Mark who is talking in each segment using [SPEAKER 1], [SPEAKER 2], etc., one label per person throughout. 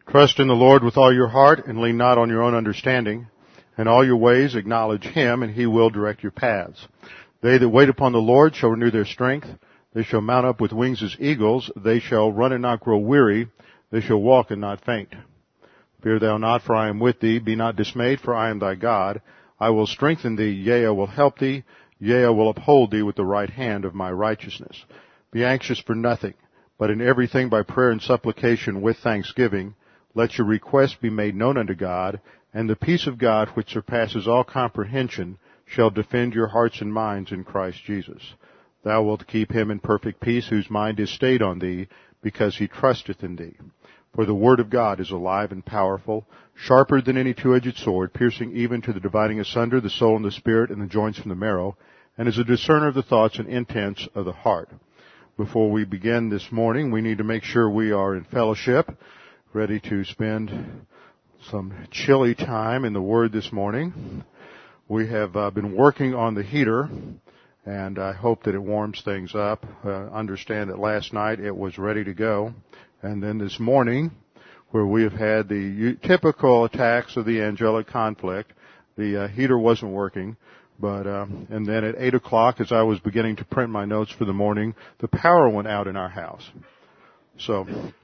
[SPEAKER 1] Trust in the Lord with all your heart and lean not on your own understanding. In all your ways acknowledge Him, and He will direct your paths. They that wait upon the Lord shall renew their strength. They shall mount up with wings as eagles. They shall run and not grow weary. They shall walk and not faint. Fear thou not, for I am with thee. Be not dismayed, for I am thy God. I will strengthen thee, yea, I will help thee. Yea, I will uphold thee with the right hand of my righteousness. Be anxious for nothing, but in everything by prayer and supplication with thanksgiving, let your requests be made known unto God, and the peace of God, which surpasses all comprehension, shall defend your hearts and minds in Christ Jesus. Thou wilt keep him in perfect peace, whose mind is stayed on thee, because he trusteth in thee. For the word of God is alive and powerful, sharper than any two-edged sword, piercing even to the dividing asunder the soul and the spirit and the joints from the marrow, and is a discerner of the thoughts and intents of the heart. Before we begin this morning, we need to make sure we are in fellowship, ready to spend some chilly time in the Word this morning. We have been working on the heater, and I hope that it warms things up. Understand that last night it was ready to go, and then this morning, where we have had the typical attacks of the angelic conflict, the heater wasn't working. But and then at 8 o'clock, as I was beginning to print my notes for the morning, the power went out in our house. So,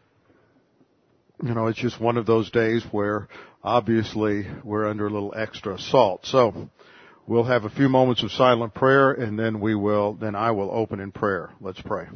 [SPEAKER 1] it's just one of those days where obviously we're under a little extra assault. So we'll have a few moments of silent prayer, and then I will open in prayer. Let's pray.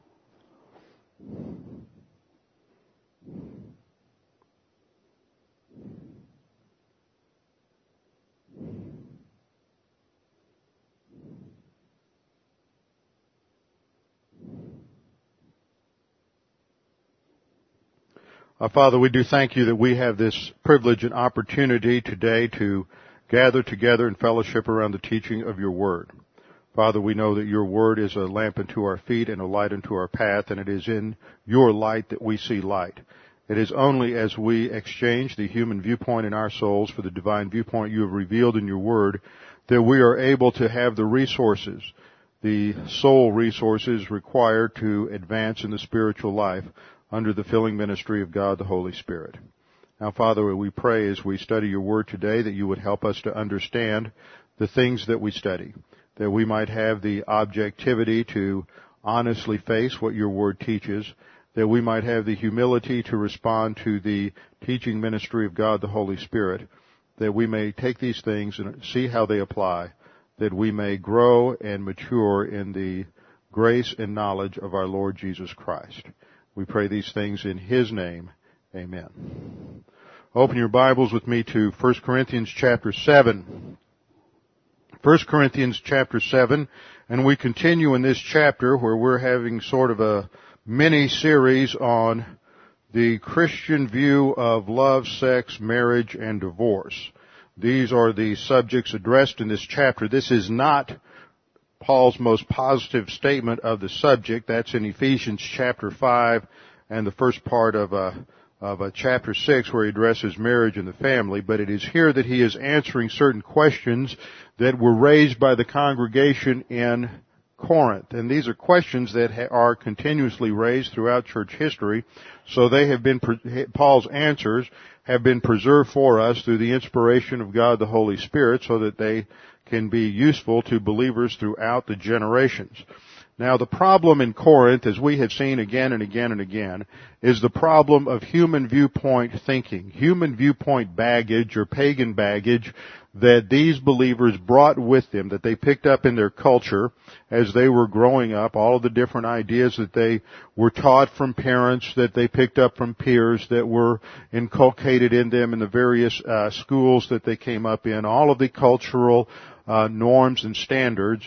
[SPEAKER 1] Father, we do thank you that we have this privilege and opportunity today to gather together in fellowship around the teaching of your word. Father, we know that your word is a lamp unto our feet and a light unto our path, and it is in your light that we see light. It is only as we exchange the human viewpoint in our souls for the divine viewpoint you have revealed in your word that we are able to have the resources, the soul resources required to advance in the spiritual life under the filling ministry of God the Holy Spirit. Now, Father, we pray as we study your word today that you would help us to understand the things that we study, that we might have the objectivity to honestly face what your word teaches, that we might have the humility to respond to the teaching ministry of God the Holy Spirit, that we may take these things and see how they apply, that we may grow and mature in the grace and knowledge of our Lord Jesus Christ. We pray these things in His name. Amen. Open your Bibles with me to 1 Corinthians chapter 7. 1 Corinthians chapter 7, and we continue in this chapter where we're having sort of a mini-series on the Christian view of love, sex, marriage, and divorce. These are the subjects addressed in this chapter. This is not Paul's most positive statement of the subject. That's in Ephesians chapter 5 and the first part of chapter 6 where he addresses marriage and the family. But it is here that he is answering certain questions that were raised by the congregation in Corinth. And these are questions that are continuously raised throughout church history. So they have been, Paul's answers have been preserved for us through the inspiration of God the Holy Spirit so that they can be useful to believers throughout the generations. Now, the problem in Corinth, as we have seen again and again and again, is the problem of human viewpoint thinking, human viewpoint baggage or pagan baggage that these believers brought with them, that they picked up in their culture as they were growing up, all of the different ideas that they were taught from parents, that they picked up from peers, that were inculcated in them in the various schools that they came up in, all of the cultural norms and standards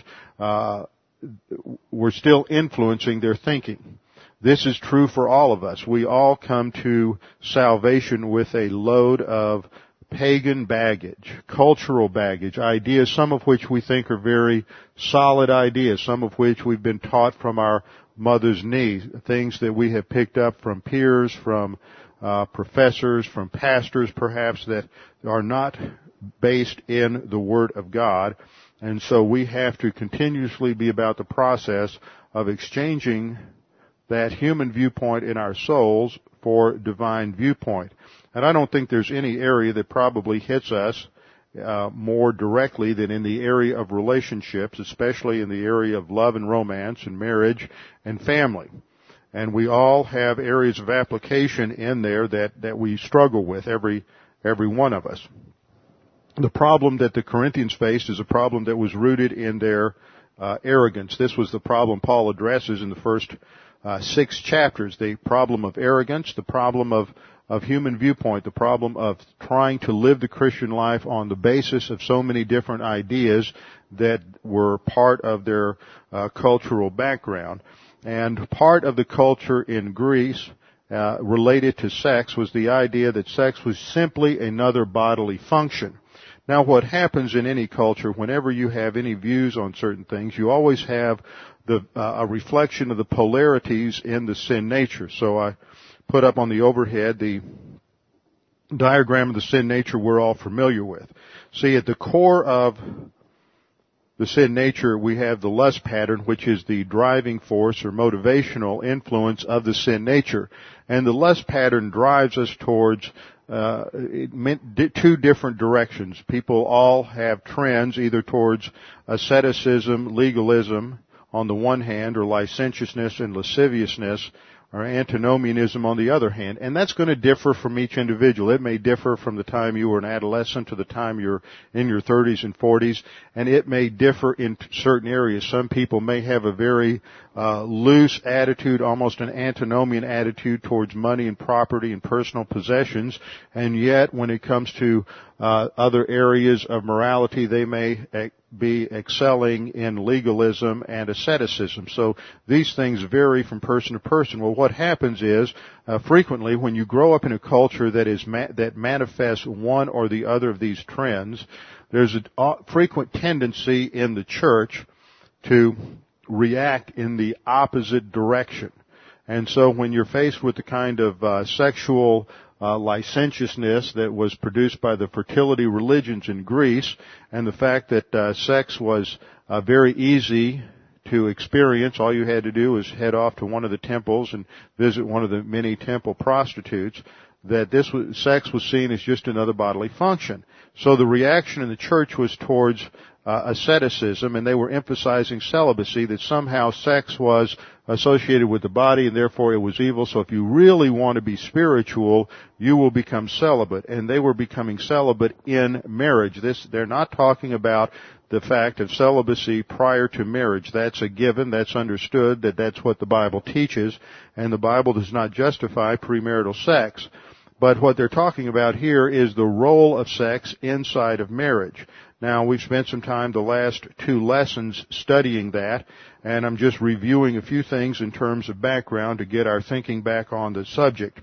[SPEAKER 1] were still influencing their thinking. This is true for all of us. We all come to salvation with a load of pagan baggage, cultural baggage, ideas, some of which we think are very solid ideas, some of which we've been taught from our mother's knee, things that we have picked up from peers, from professors, from pastors perhaps, that are not based in the Word of God. And so we have to continuously be about the process of exchanging that human viewpoint in our souls for divine viewpoint. And I don't think there's any area that probably hits us more directly than in the area of relationships, especially in the area of love and romance and marriage and family. And we all have areas of application in there that we struggle with, every one of us. The problem that the Corinthians faced is a problem that was rooted in their arrogance. This was the problem Paul addresses in the first 6 chapters. The problem of arrogance, the problem of human viewpoint, the problem of trying to live the Christian life on the basis of so many different ideas that were part of their cultural background. And part of the culture in Greece related to sex was the idea that sex was simply another bodily function. Now, what happens in any culture, whenever you have any views on certain things, you always have a reflection of the polarities in the sin nature. So I put up on the overhead the diagram of the sin nature we're all familiar with. See, at the core of the sin nature, we have the lust pattern, which is the driving force or motivational influence of the sin nature. And the lust pattern drives us towards two different directions. People all have trends either towards asceticism, legalism on the one hand, or licentiousness and lasciviousness, or antinomianism on the other hand. And that's going to differ from each individual. It may differ from the time you were an adolescent to the time you're in your 30s and 40s, and it may differ in certain areas. Some people may have a very loose attitude, almost an antinomian attitude towards money and property and personal possessions, and yet when it comes to other areas of morality, they may be excelling in legalism and asceticism. So these things vary from person to person. Well, what happens is frequently when you grow up in a culture that manifests one or the other of these trends, there's a frequent tendency in the church to react in the opposite direction. And so when you're faced with the kind of sexual licentiousness that was produced by the fertility religions in Greece, and the fact that sex was very easy to experience. All you had to do was head off to one of the temples and visit one of the many temple prostitutes, that sex was seen as just another bodily function. So the reaction in the church was towards asceticism, and they were emphasizing celibacy, that somehow sex was associated with the body and therefore it was evil. So if you really want to be spiritual, you will become celibate. And they were becoming celibate in marriage. They're not talking about the fact of celibacy prior to marriage. That's a given. That's understood that that's what the Bible teaches, and the Bible does not justify premarital sex. But what they're talking about here is the role of sex inside of marriage. Now, we've spent some time the last 2 lessons studying that, and I'm just reviewing a few things in terms of background to get our thinking back on the subject.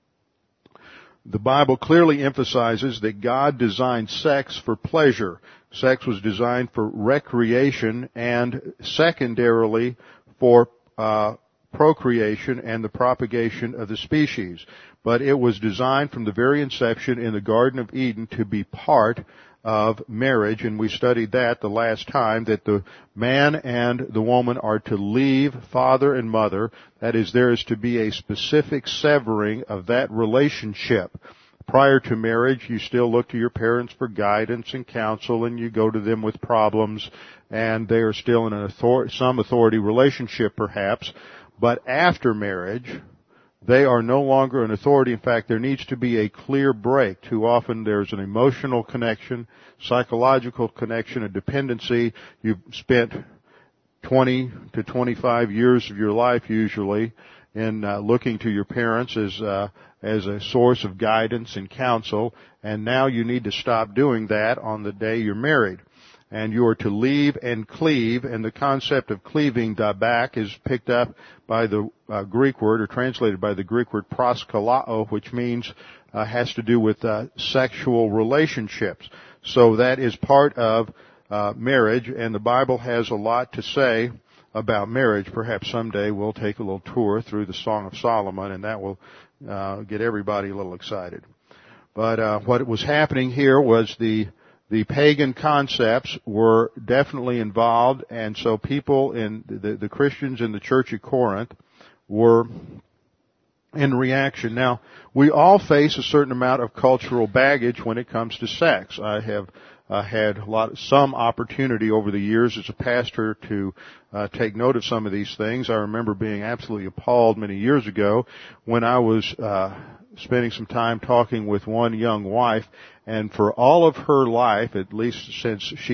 [SPEAKER 1] The Bible clearly emphasizes that God designed sex for pleasure. Sex was designed for recreation and secondarily for procreation and the propagation of the species. But it was designed from the very inception in the Garden of Eden to be part of marriage, and we studied that the last time, that the man and the woman are to leave father and mother. That is, there is to be a specific severing of that relationship. Prior to marriage, you still look to your parents for guidance and counsel, and you go to them with problems, and they are still in some authority relationship perhaps. But after marriage, they are no longer an authority. In fact, there needs to be a clear break. Too often there's an emotional connection, psychological connection, a dependency. You've spent 20 to 25 years of your life usually in looking to your parents as a source of guidance and counsel, and now you need to stop doing that on the day you're married. And you are to leave and cleave, and the concept of cleaving, dabak, is picked up by the Greek word, or translated by the Greek word proskalao, which means, has to do with sexual relationships. So that is part of marriage, and the Bible has a lot to say about marriage. Perhaps someday we'll take a little tour through the Song of Solomon, and that will get everybody a little excited. But what was happening here was the pagan concepts were definitely involved, and so people in the Christians in the church at Corinth were in reaction. Now, we all face a certain amount of cultural baggage when it comes to sex. I have had some opportunity over the years as a pastor to take note of some of these things. I remember being absolutely appalled many years ago when I was spending some time talking with one young wife, and for all of her life, at least since she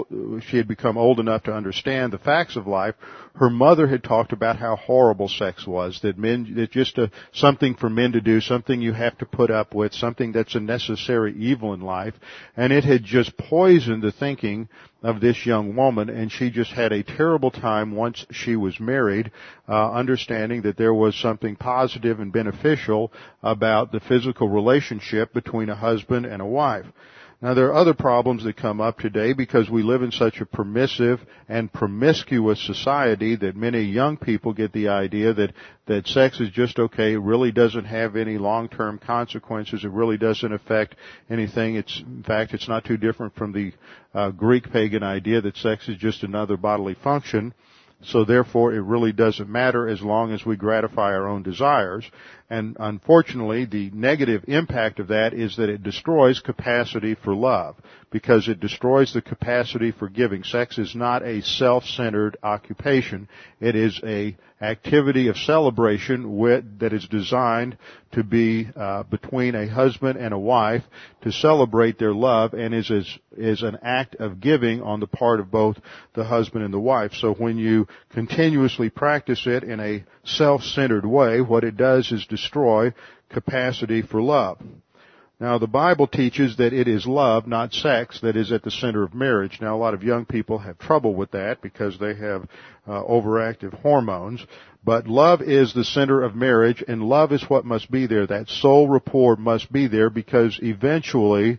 [SPEAKER 1] had become old enough to understand the facts of life, her mother had talked about how horrible sex was, that just something for men to do, something you have to put up with, something that's a necessary evil in life, and it had just poisoned the thinking of this young woman, and she just had a terrible time once she was married, understanding that there was something positive and beneficial about the physical relationship between a husband and a wife. Now, there are other problems that come up today because we live in such a permissive and promiscuous society that many young people get the idea that sex is just okay. It really doesn't have any long-term consequences. It really doesn't affect anything. In fact, it's not too different from the Greek pagan idea that sex is just another bodily function. So therefore, it really doesn't matter as long as we gratify our own desires. And unfortunately, the negative impact of that is that it destroys capacity for love, because it destroys the capacity for giving. Sex is not a self-centered occupation. It is a activity of celebration that is designed to be between a husband and a wife to celebrate their love, and is an act of giving on the part of both the husband and the wife. So when you continuously practice it in a self-centered way, what it does is destroy capacity for love. Now, the Bible teaches that it is love, not sex, that is at the center of marriage. Now, a lot of young people have trouble with that because they have overactive hormones. But love is the center of marriage, and love is what must be there. That soul rapport must be there, because eventually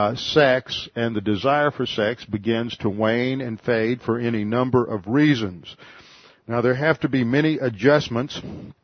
[SPEAKER 1] sex and the desire for sex begins to wane and fade for any number of reasons. Now, there have to be many adjustments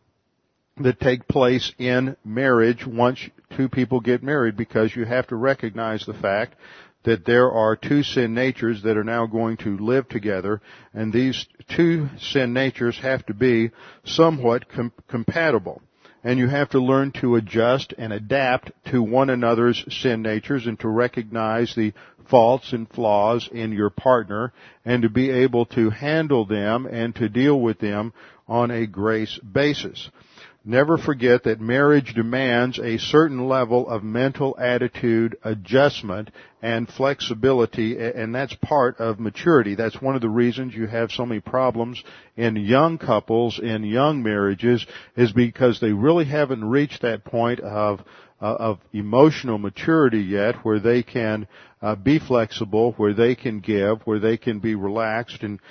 [SPEAKER 1] that take place in marriage once two people get married, because you have to recognize the fact that there are two sin natures that are now going to live together, and these two sin natures have to be somewhat compatible. And you have to learn to adjust and adapt to one another's sin natures, and to recognize the faults and flaws in your partner, and to be able to handle them and to deal with them on a grace basis. Never forget that marriage demands a certain level of mental attitude adjustment and flexibility, and that's part of maturity. That's one of the reasons you have so many problems in young couples, in young marriages, is because they really haven't reached that point of emotional maturity yet, where they can be flexible, where they can give, where they can be relaxed, and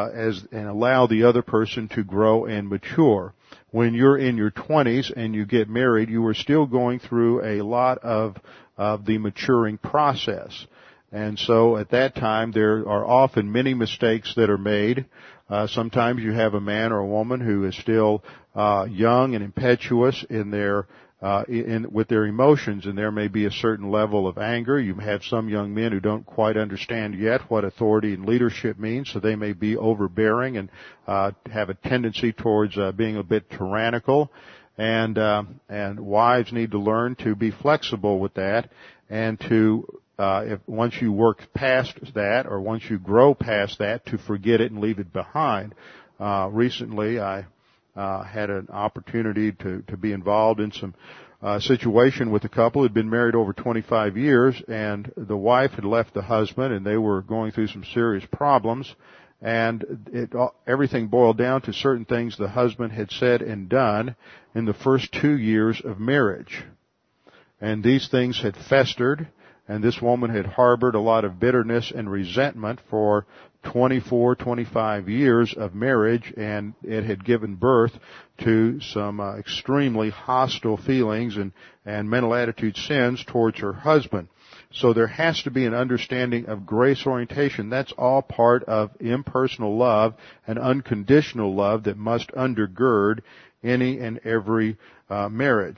[SPEAKER 1] allow the other person to grow and mature. When you're in your 20s and you get married, you are still going through a lot of the maturing process. And so at that time, there are often many mistakes that are made. Sometimes you have a man or a woman who is still young and impetuous with their emotions, and there may be a certain level of anger. You have some young men who don't quite understand yet what authority and leadership means, so they may be overbearing and have a tendency towards being a bit tyrannical. And wives need to learn to be flexible with that, and to once you work past that, or once you grow past that, to forget it and leave it behind. Recently, I had an opportunity to be involved in some situation with a couple who had been married over 25 years, and the wife had left the husband, and they were going through some serious problems, and everything boiled down to certain things the husband had said and done in the first 2 years of marriage. And these things had festered, and this woman had harbored a lot of bitterness and resentment for 24, 25 years of marriage, and it had given birth to some extremely hostile feelings and mental attitude sins towards her husband. So there has to be an understanding of grace orientation. That's all part of impersonal love and unconditional love that must undergird any and every marriage.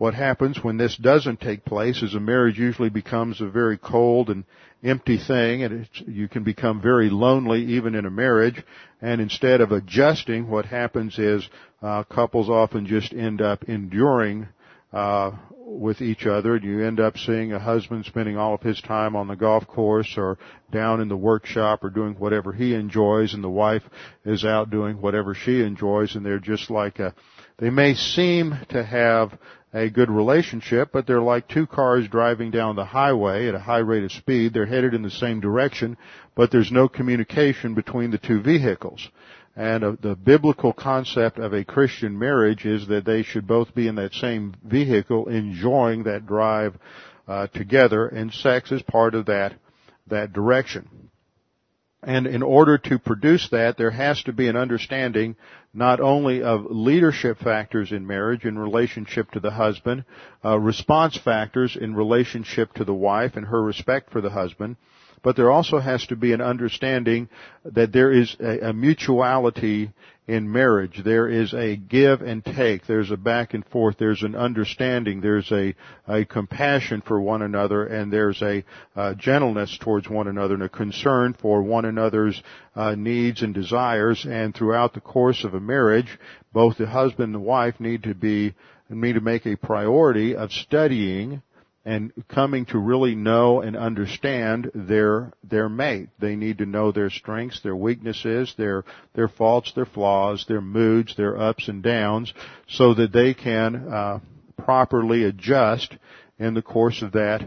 [SPEAKER 1] what happens when this doesn't take place is a marriage usually becomes a very cold and empty thing, and you can become very lonely even in a marriage. And instead of adjusting, what happens is couples often just end up enduring with each other. You end up seeing a husband spending all of his time on the golf course or down in the workshop or doing whatever he enjoys, and the wife is out doing whatever she enjoys, and they're just like they may seem to have a good relationship, but they're like two cars driving down the highway at a high rate of speed. They're headed in the same direction, but there's no communication between the two vehicles. And the biblical concept of a Christian marriage is that they should both be in that same vehicle enjoying that drive together, and sex is part of that direction. And in order to produce that, there has to be an understanding not only of leadership factors in marriage in relationship to the husband, response factors in relationship to the wife and her respect for the husband, but there also has to be an understanding that there is a mutuality in marriage. There is a give and take. There's a back and forth. There's an understanding. There's a compassion for one another, and there's a gentleness towards one another and a concern for one another's needs and desires. And throughout the course of a marriage, both the husband and the wife need to make a priority of studying and coming to really know and understand their mate. They need to know their strengths, their weaknesses, their faults, their flaws, their moods, their ups and downs, so that they can properly adjust in the course of that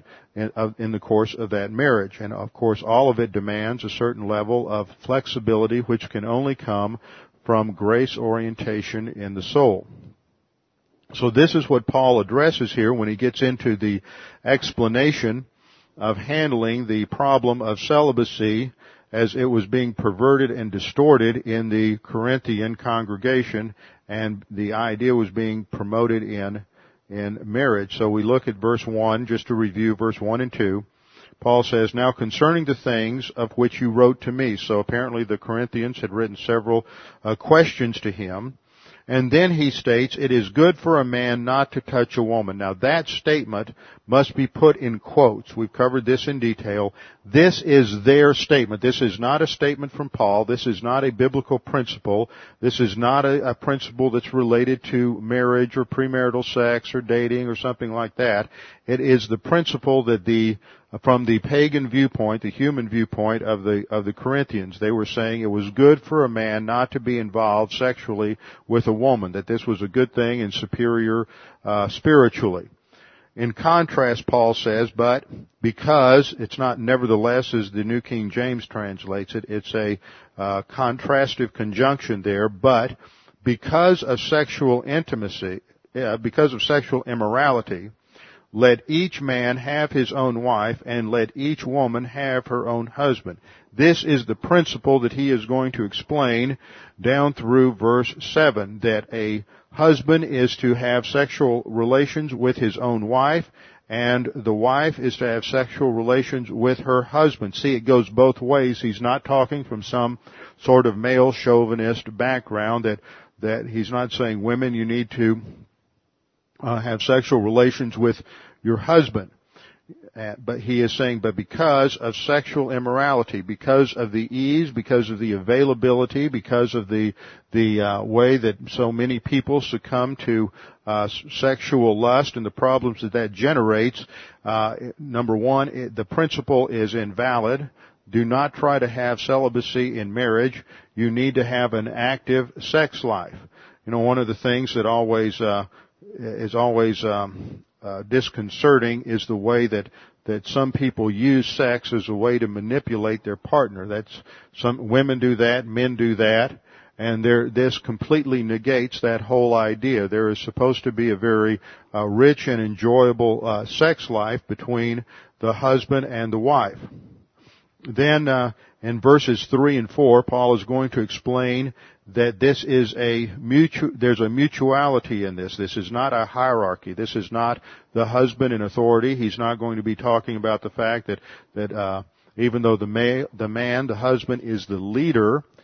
[SPEAKER 1] marriage. And of course, all of it demands a certain level of flexibility, which can only come from grace orientation in the soul. So this is what Paul addresses here when he gets into the explanation of handling the problem of celibacy as it was being perverted and distorted in the Corinthian congregation, and the idea was being promoted in marriage. So we look at verse 1, just to review verse 1 and 2. Paul says, "Now concerning the things of which you wrote to me." So apparently the Corinthians had written several questions to him. And then he states, "It is good for a man not to touch a woman." Now that statement must be put in quotes. We've covered this in detail. This is their statement. This is not a statement from Paul. This is not a biblical principle. This is not a principle that's related to marriage or premarital sex or dating or something like that. It is the principle that from the pagan viewpoint, the human viewpoint of the Corinthians, they were saying it was good for a man not to be involved sexually with a woman, that this was a good thing and superior spiritually. In contrast, Paul says, but because, it's not nevertheless as the New King James translates it, it's a contrastive conjunction there, but because of sexual intimacy, because of sexual immorality, let each man have his own wife, and let each woman have her own husband. This is the principle that he is going to explain down through verse 7, that a husband is to have sexual relations with his own wife, and the wife is to have sexual relations with her husband. See, it goes both ways. He's not talking from some sort of male chauvinist background, that he's not saying, women, you need to have sexual relations with your husband. But he is saying, but because of sexual immorality, because of the ease, because of the availability, because of the way that so many people succumb to sexual lust and the problems that generates, number one, the principle is invalid. Do not try to have celibacy in marriage. You need to have an active sex life. You know, one of the things that is always disconcerting is the way that some people use sex as a way to manipulate their partner. Some women do that, men do that, and this completely negates that whole idea. There is supposed to be a very rich and enjoyable sex life between the husband and the wife. Then in verses 3 and 4, Paul is going to explain that this is there's a mutuality in this. This is not a hierarchy. This is not the husband in authority. He's not going to be talking about the fact that even though the husband is the leader,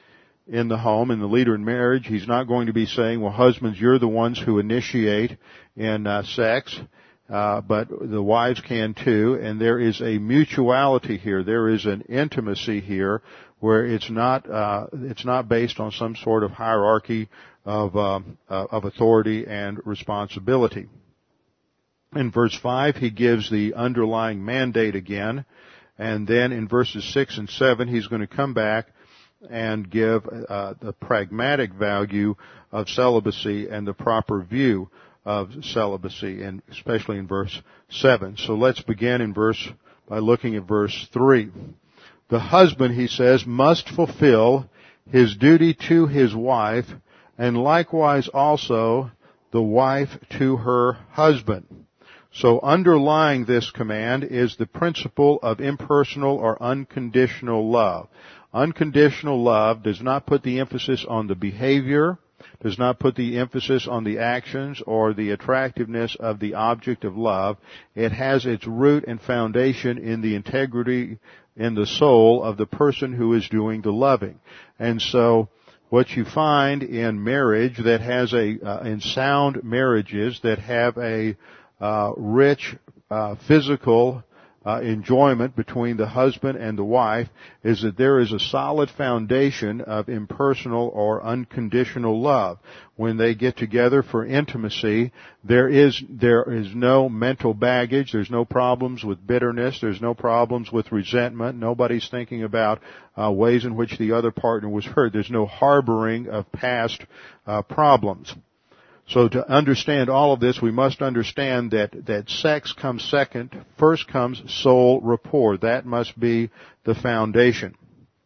[SPEAKER 1] in the home and the leader in marriage. He's not going to be saying, well, husbands, you're the ones who initiate in sex, but the wives can too. And there is a mutuality here. There is an intimacy here where it's not based on some sort of hierarchy of authority and responsibility. In verse 5, he gives the underlying mandate again. And then in verses 6 and 7, he's going to come back and give the pragmatic value of celibacy and the proper view of celibacy, and especially in verse 7. So let's begin by looking at verse 3. The husband, he says, must fulfill his duty to his wife, and likewise also the wife to her husband. So underlying this command is the principle of impersonal or unconditional love. Unconditional love does not put the emphasis on the behavior, does not put the emphasis on the actions or the attractiveness of the object of love. It has its root and foundation in the integrity in the soul of the person who is doing the loving. And so what you find in marriage that has in sound marriages that have a rich physical enjoyment between the husband and the wife is that there is a solid foundation of impersonal or unconditional love. When they get together for intimacy, there is no mental baggage, there's no problems with bitterness, there's no problems with resentment, nobody's thinking about ways in which the other partner was hurt, there's no harboring of past problems. So to understand all of this, we must understand that sex comes second. First comes soul rapport. That must be the foundation.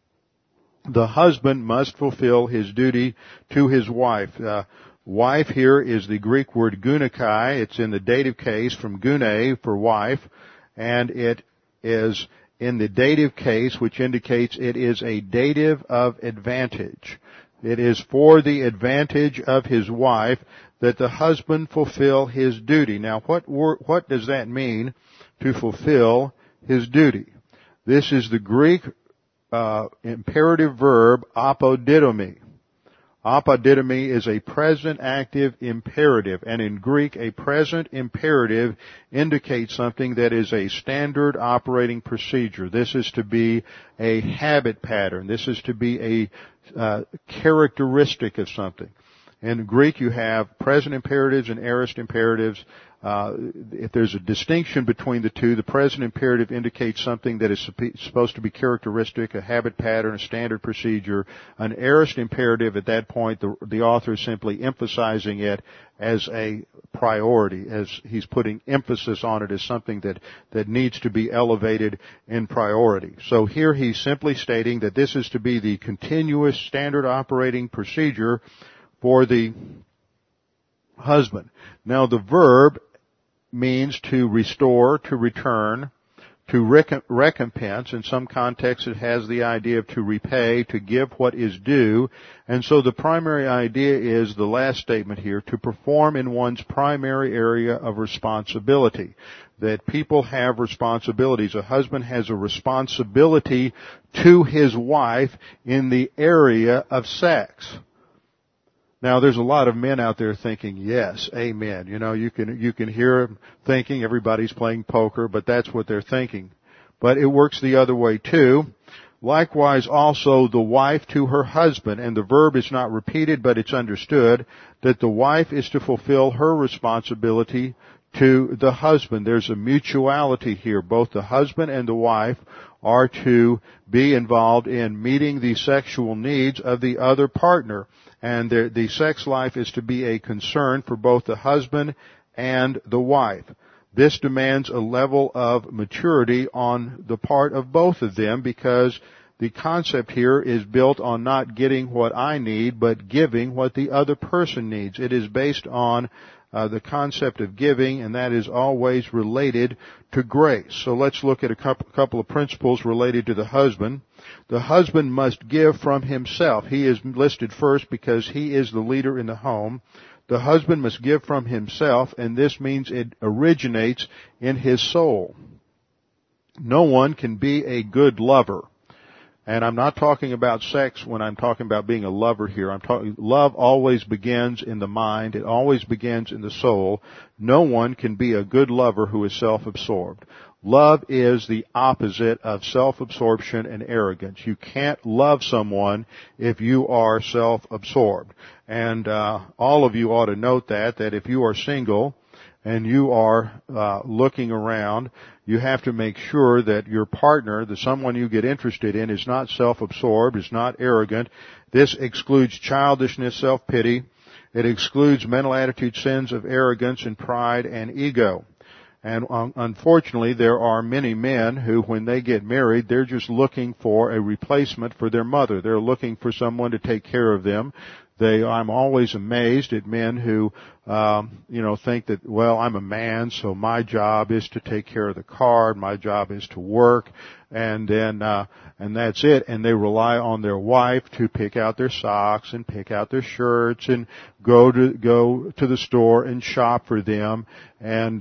[SPEAKER 1] The husband must fulfill his duty to his wife. Wife here is the Greek word gunakai. It's in the dative case from gune for wife, and it is in the dative case, which indicates it is a dative of advantage. It is for the advantage of his wife that the husband fulfill his duty. Now, what does that mean, to fulfill his duty? This is the Greek imperative verb apodidomi. Apodidomi is a present active imperative, and in Greek, a present imperative indicates something that is a standard operating procedure. This is to be a habit pattern. This is to be a characteristic of something. In Greek, you have present imperatives and aorist imperatives. If there's a distinction between the two, the present imperative indicates something that is supposed to be characteristic, a habit pattern, a standard procedure. An aorist imperative, at that point, the author is simply emphasizing it as a priority, as he's putting emphasis on it as something that needs to be elevated in priority. So here he's simply stating that this is to be the continuous standard operating procedure for the husband. Now the verb means to restore, to return, to recompense. In some contexts it has the idea of to repay, to give what is due. And so the primary idea is the last statement here, to perform in one's primary area of responsibility. That people have responsibilities. A husband has a responsibility to his wife in the area of sex. Now, there's a lot of men out there thinking, yes, amen. You know, you can hear them thinking everybody's playing poker, but that's what they're thinking. But it works the other way too. Likewise also the wife to her husband, and the verb is not repeated, but it's understood that the wife is to fulfill her responsibility to the husband. There's a mutuality here. Both the husband and the wife are to be involved in meeting the sexual needs of the other partner. And the sex life is to be a concern for both the husband and the wife. This demands a level of maturity on the part of both of them, because the concept here is built on not getting what I need, but giving what the other person needs. It is based on the concept of giving, and that is always related to grace. So let's look at a couple of principles related to the husband. The husband must give from himself. He is listed first because he is the leader in the home. The husband must give from himself, and this means it originates in his soul. No one can be a good lover And I'm not talking about sex when I'm talking about being a lover here. Love always begins in the mind. It always begins in the soul. No one can be a good lover who is self-absorbed. Love is the opposite of self-absorption and arrogance. You can't love someone if you are self-absorbed. And all of you ought to note that if you are single and you are looking around, you have to make sure that your partner, the someone you get interested in, is not self-absorbed, is not arrogant. This excludes childishness, self-pity. It excludes mental attitude sins of arrogance and pride and ego. And unfortunately, there are many men who, when they get married, they're just looking for a replacement for their mother. They're looking for someone to take care of them. I'm always amazed at men who, think that, well, I'm a man, so my job is to take care of the car, my job is to work, and that's it. And they rely on their wife to pick out their socks and pick out their shirts and go to the store and shop for them. And,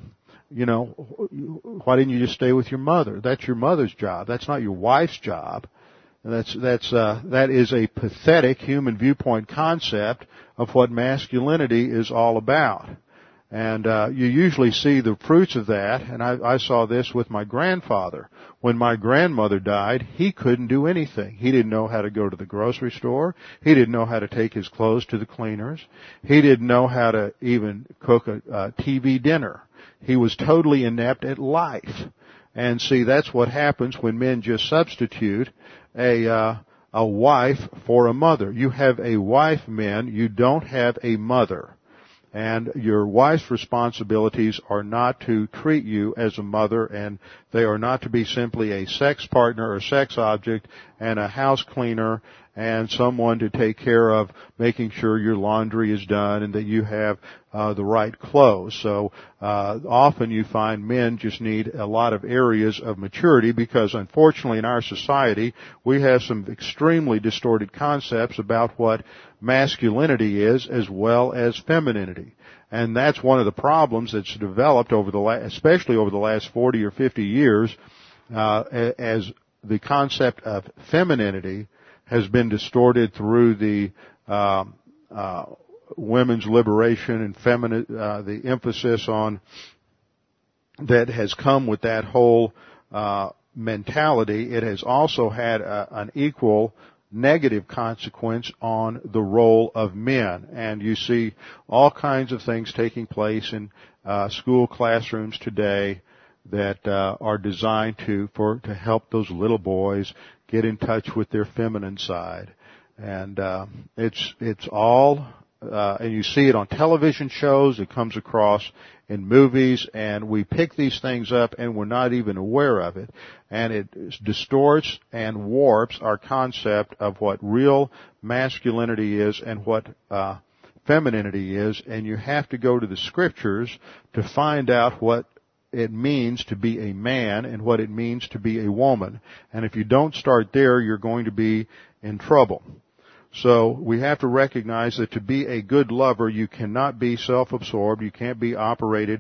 [SPEAKER 1] why didn't you just stay with your mother? That's your mother's job. That's not your wife's job. That is a pathetic human viewpoint concept of what masculinity is all about. And you usually see the fruits of that, and I saw this with my grandfather. When my grandmother died, he couldn't do anything. He didn't know how to go to the grocery store. He didn't know how to take his clothes to the cleaners. He didn't know how to even cook a TV dinner. He was totally inept at life. And see, that's what happens when men just substitute a wife for a mother. You have a wife, men. You don't have a mother. And your wife's responsibilities are not to treat you as a mother, and they are not to be simply a sex partner or sex object and a house cleaner and someone to take care of making sure your laundry is done and that you have the right clothes. So often you find men just need a lot of areas of maturity because unfortunately in our society we have some extremely distorted concepts about what masculinity is as well as femininity. And that's one of the problems that's developed especially over the last 40 or 50 years as the concept of femininity has been distorted through the women's liberation and the emphasis on that has come with that whole mentality. It has also had an equal negative consequence on the role of men. And you see all kinds of things taking place in school classrooms today that are designed to help those little boys get in touch with their feminine side. And it's all and you see it on television shows, it comes across in movies, and we pick these things up and we're not even aware of it. And it distorts and warps our concept of what real masculinity is and what femininity is. And you have to go to the scriptures to find out what it means to be a man and what it means to be a woman. And if you don't start there, you're going to be in trouble. So we have to recognize that to be a good lover, you cannot be self-absorbed. You can't be operating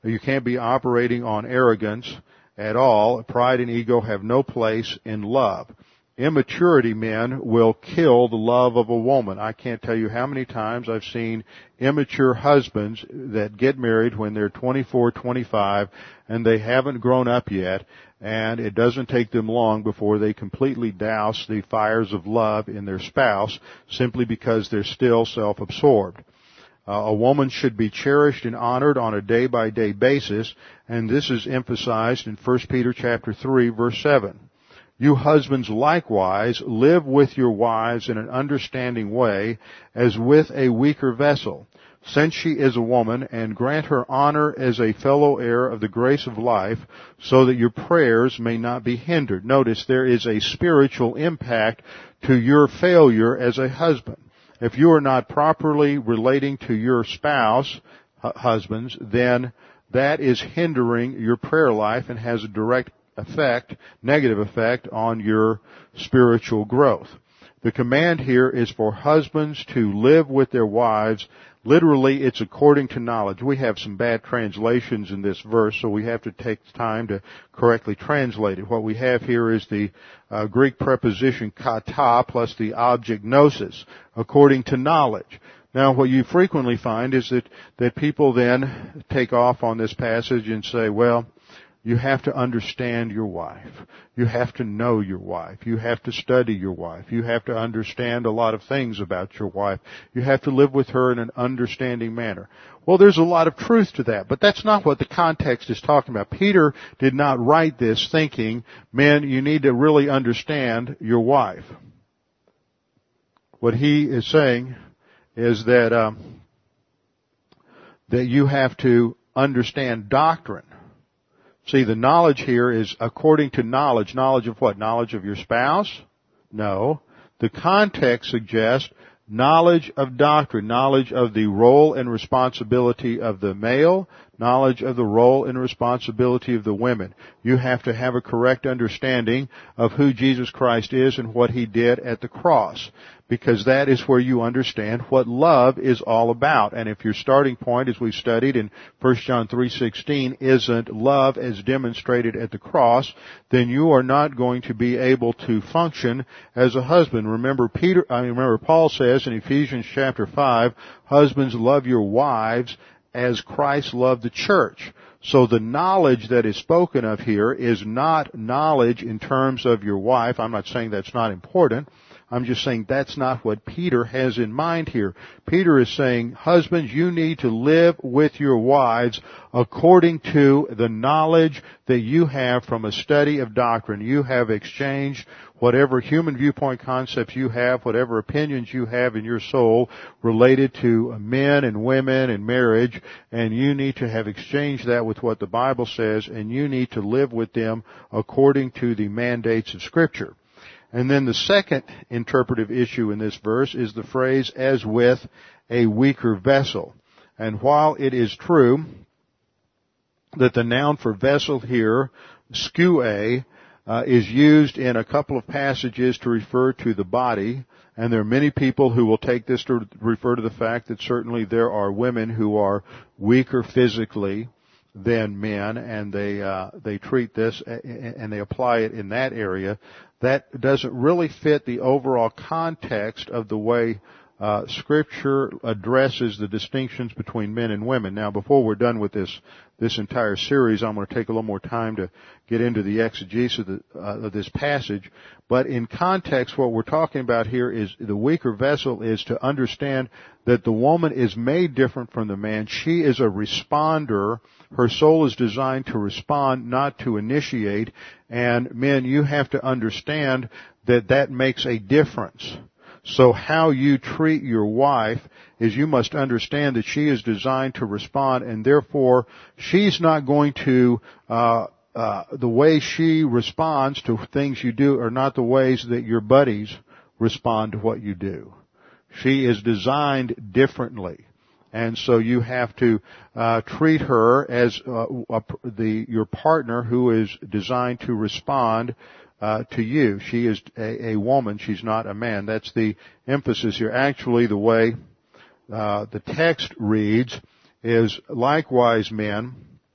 [SPEAKER 1] on arrogance at all. Pride and ego have no place in love. Immaturity, men, will kill the love of a woman. I can't tell you how many times I've seen immature husbands that get married when they're 24, 25, and they haven't grown up yet, and it doesn't take them long before they completely douse the fires of love in their spouse simply because they're still self-absorbed. A woman should be cherished and honored on a day-by-day basis, and this is emphasized in 1 Peter chapter 3, verse 7. You husbands likewise live with your wives in an understanding way as with a weaker vessel, since she is a woman, and grant her honor as a fellow heir of the grace of life, so that your prayers may not be hindered. Notice there is a spiritual impact to your failure as a husband. If you are not properly relating to your spouse, husbands, then that is hindering your prayer life and has a direct negative effect on your spiritual growth. The command here is for husbands to live with their wives. Literally, it's according to knowledge. We have some bad translations in this verse, so we have to take time to correctly translate it. What we have here is the Greek preposition kata plus the object gnosis, according to knowledge. Now, what you frequently find is that people then take off on this passage and say, well, you have to understand your wife. You have to know your wife. You have to study your wife. You have to understand a lot of things about your wife. You have to live with her in an understanding manner. Well, there's a lot of truth to that, but that's not what the context is talking about. Peter did not write this thinking, men, you need to really understand your wife. What he is saying is that you have to understand doctrine. See, the knowledge here is according to knowledge. Knowledge of what? Knowledge of your spouse? No. The context suggests knowledge of doctrine, knowledge of the role and responsibility of the male, knowledge of the role and responsibility of the women. You have to have a correct understanding of who Jesus Christ is and what He did at the cross, because that is where you understand what love is all about. And if your starting point, as we've studied in 1 John 3:16, isn't love as demonstrated at the cross, then you are not going to be able to function as a husband. Remember Paul says in Ephesians chapter 5, husbands, love your wives as Christ loved the church. So the knowledge that is spoken of here is not knowledge in terms of your wife. I'm not saying that's not important. I'm just saying that's not what Peter has in mind here. Peter is saying, husbands, you need to live with your wives according to the knowledge that you have from a study of doctrine. You have exchanged whatever human viewpoint concepts you have, whatever opinions you have in your soul related to men and women and marriage, and you need to have exchanged that with what the Bible says, and you need to live with them according to the mandates of Scripture. And then the second interpretive issue in this verse is the phrase, as with a weaker vessel. And while it is true that the noun for vessel here, skue, is used in a couple of passages to refer to the body, and there are many people who will take this to refer to the fact that certainly there are women who are weaker physically than men, and they treat this and they apply it in that area. That doesn't really fit the overall context of the way Scripture addresses the distinctions between men and women. Now, before we're done with this entire series, I'm going to take a little more time to get into the exegesis of this passage. But in context, what we're talking about here is the weaker vessel is to understand that the woman is made different from the man. She is a responder. Her soul is designed to respond, not to initiate. And men, you have to understand that that makes a difference. So how you treat your wife is you must understand that she is designed to respond, and therefore she's not going to, the way she responds to things you do are not the ways that your buddies respond to what you do. She is designed differently. And so you have to treat her as your partner who is designed to respond to you. She is a woman. She's not a man. That's the emphasis here. Actually, the way the text reads is, likewise, men,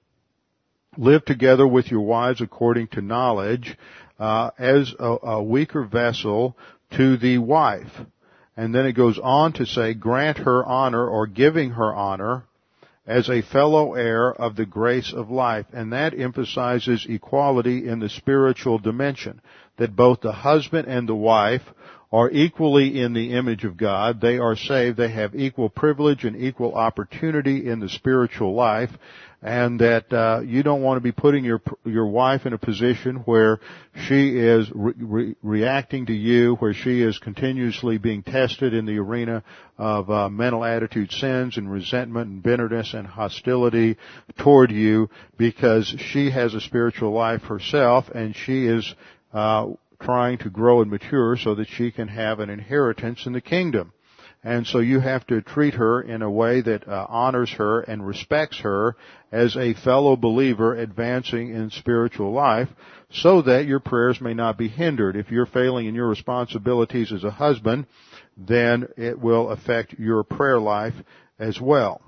[SPEAKER 1] live together with your wives according to knowledge, as a weaker vessel to the wife. And then it goes on to say, grant her honor, or giving her honor, as a fellow heir of the grace of life. And that emphasizes equality in the spiritual dimension, that both the husband and the wife are equally in the image of God. They are saved. They have equal privilege and equal opportunity in the spiritual life. And that you don't want to be putting your wife in a position where she is reacting to you, where she is continuously being tested in the arena of mental attitude sins and resentment and bitterness and hostility toward you, because she has a spiritual life herself, and she is trying to grow and mature so that she can have an inheritance in the kingdom. And so you have to treat her in a way that honors her and respects her as a fellow believer advancing in spiritual life, so that your prayers may not be hindered. If you're failing in your responsibilities as a husband, then it will affect your prayer life as well.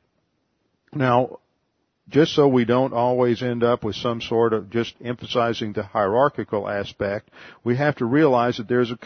[SPEAKER 1] Now, just so we don't always end up with some sort of just emphasizing the hierarchical aspect, we have to realize that there's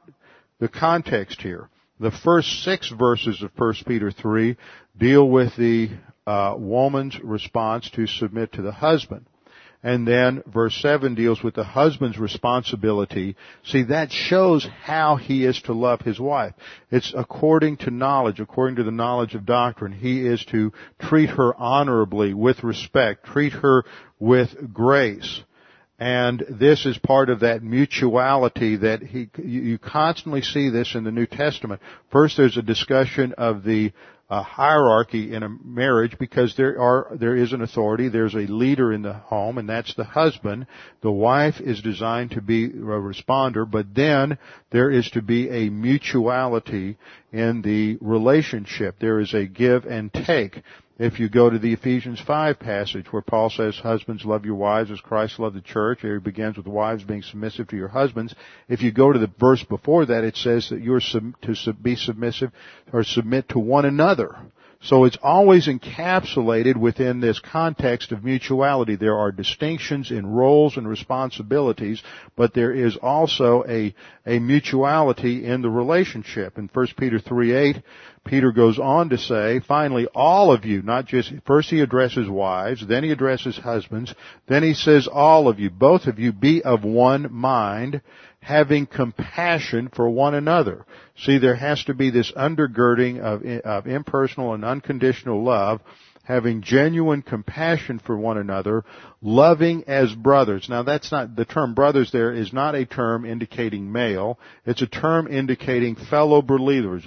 [SPEAKER 1] the context here. The first 6 verses of 1 Peter 3 deal with the woman's response to submit to the husband. And then verse 7 deals with the husband's responsibility. See, that shows how he is to love his wife. It's according to knowledge, according to the knowledge of doctrine. He is to treat her honorably, with respect, treat her with grace. And this is part of that mutuality that you constantly see this in the New Testament. First, there's a discussion of the hierarchy in a marriage, because there is an authority, there's a leader in the home, and that's the husband. The wife is designed to be a responder, but then there is to be a mutuality in the relationship. There is a give and take. If you go to the Ephesians 5 passage where Paul says, husbands, love your wives as Christ loved the church, he begins with wives being submissive to your husbands. If you go to the verse before that, it says that you're to be submissive or submit to one another. So it's always encapsulated within this context of mutuality. There are distinctions in roles and responsibilities, but there is also a mutuality in the relationship. In 1 Peter 3:8, Peter goes on to say, finally, all of you, not just, first he addresses wives, then he addresses husbands, then he says, all of you, both of you, be of one mind, having compassion for one another. See, there has to be this undergirding of impersonal and unconditional love, having genuine compassion for one another, loving as brothers. Now that's not, the term brothers there is not a term indicating male. It's a term indicating fellow believers.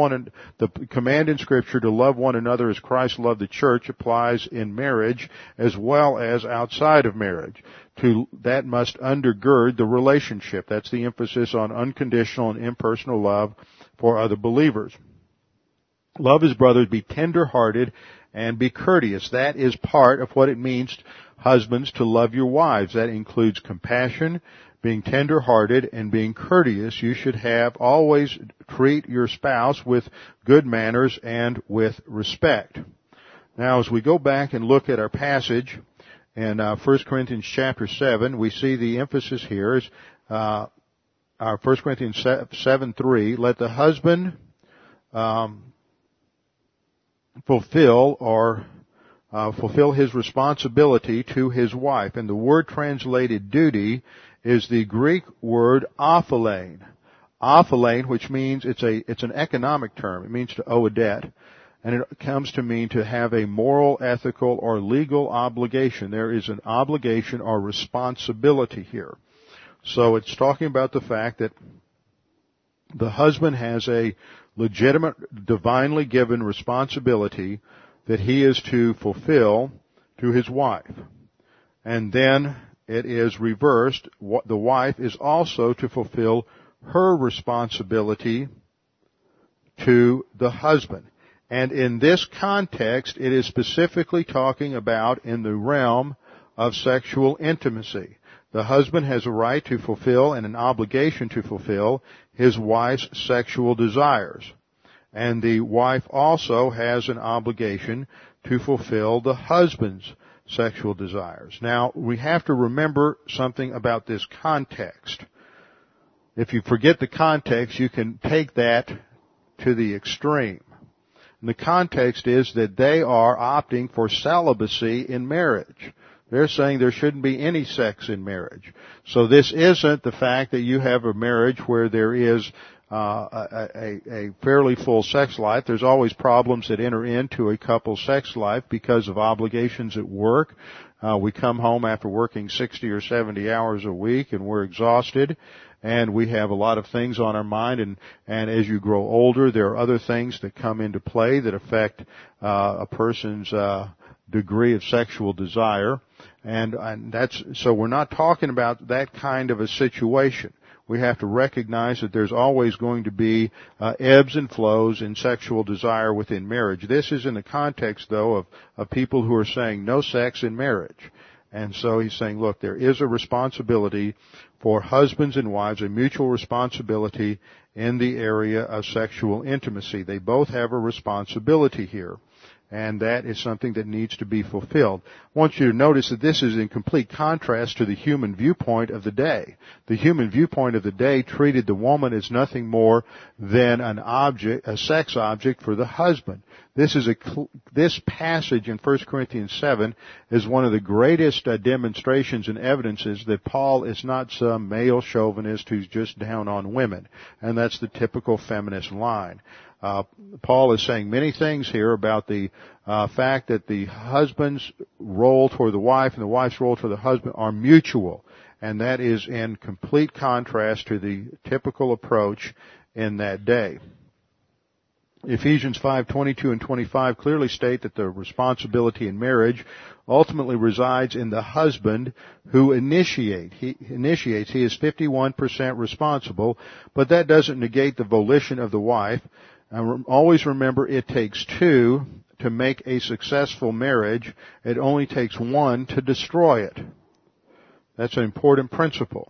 [SPEAKER 1] The command in Scripture to love one another as Christ loved the church applies in marriage as well as outside of marriage. That must undergird the relationship. That's the emphasis on unconditional and impersonal love for other believers. Love as brothers, be tender-hearted, and be courteous. That is part of what it means, husbands, to love your wives. That includes compassion, being tender-hearted, and being courteous. You should always treat your spouse with good manners and with respect. Now, as we go back and look at our passage in 1 Corinthians chapter 7, we see the emphasis here is 1 Corinthians 7:3, let the husband fulfill his responsibility to his wife. And the word translated duty is the Greek word aphilein. Aphilein, which means it's an economic term. It means to owe a debt. And it comes to mean to have a moral, ethical, or legal obligation. There is an obligation or responsibility here. So it's talking about the fact that the husband has a legitimate, divinely given responsibility that he is to fulfill to his wife. And then it is reversed. The wife is also to fulfill her responsibility to the husband. And in this context, it is specifically talking about in the realm of sexual intimacy. The husband has a right to fulfill and an obligation to fulfill his wife's sexual desires. And the wife also has an obligation to fulfill the husband's sexual desires. Now, we have to remember something about this context. If you forget the context, you can take that to the extreme. And the context is that they are opting for celibacy in marriage. They're saying there shouldn't be any sex in marriage. So this isn't the fact that you have a marriage where there is a fairly full sex life. There's always problems that enter into a couple's sex life because of obligations at work. We come home after working 60 or 70 hours a week and we're exhausted. And we have a lot of things on our mind, and as you grow older, there are other things that come into play that affect a person's degree of sexual desire, and that's so we're not talking about that kind of a situation. we have to recognize that there's always going to be ebbs and flows in sexual desire within marriage. This is in the context, though, of people who are saying no sex in marriage. And so he's saying, look, there is a responsibility for husbands and wives, a mutual responsibility in the area of sexual intimacy. They both have a responsibility here. And that is something that needs to be fulfilled. I want you to notice that this is in complete contrast to the human viewpoint of the day. The human viewpoint of the day treated the woman as nothing more than an object, a sex object for the husband. This passage in 1 Corinthians 7 is one of the greatest demonstrations and evidences that Paul is not some male chauvinist who's just down on women. And that's the typical feminist line. Paul is saying many things here about the fact that the husband's role toward the wife and the wife's role toward the husband are mutual. And that is in complete contrast to the typical approach in that day. Ephesians 5:22 and 25 clearly state that the responsibility in marriage ultimately resides in the husband who initiates. He is 51% responsible, but that doesn't negate the volition of the wife. Always remember, it takes two to make a successful marriage. It only takes one to destroy it. That's an important principle.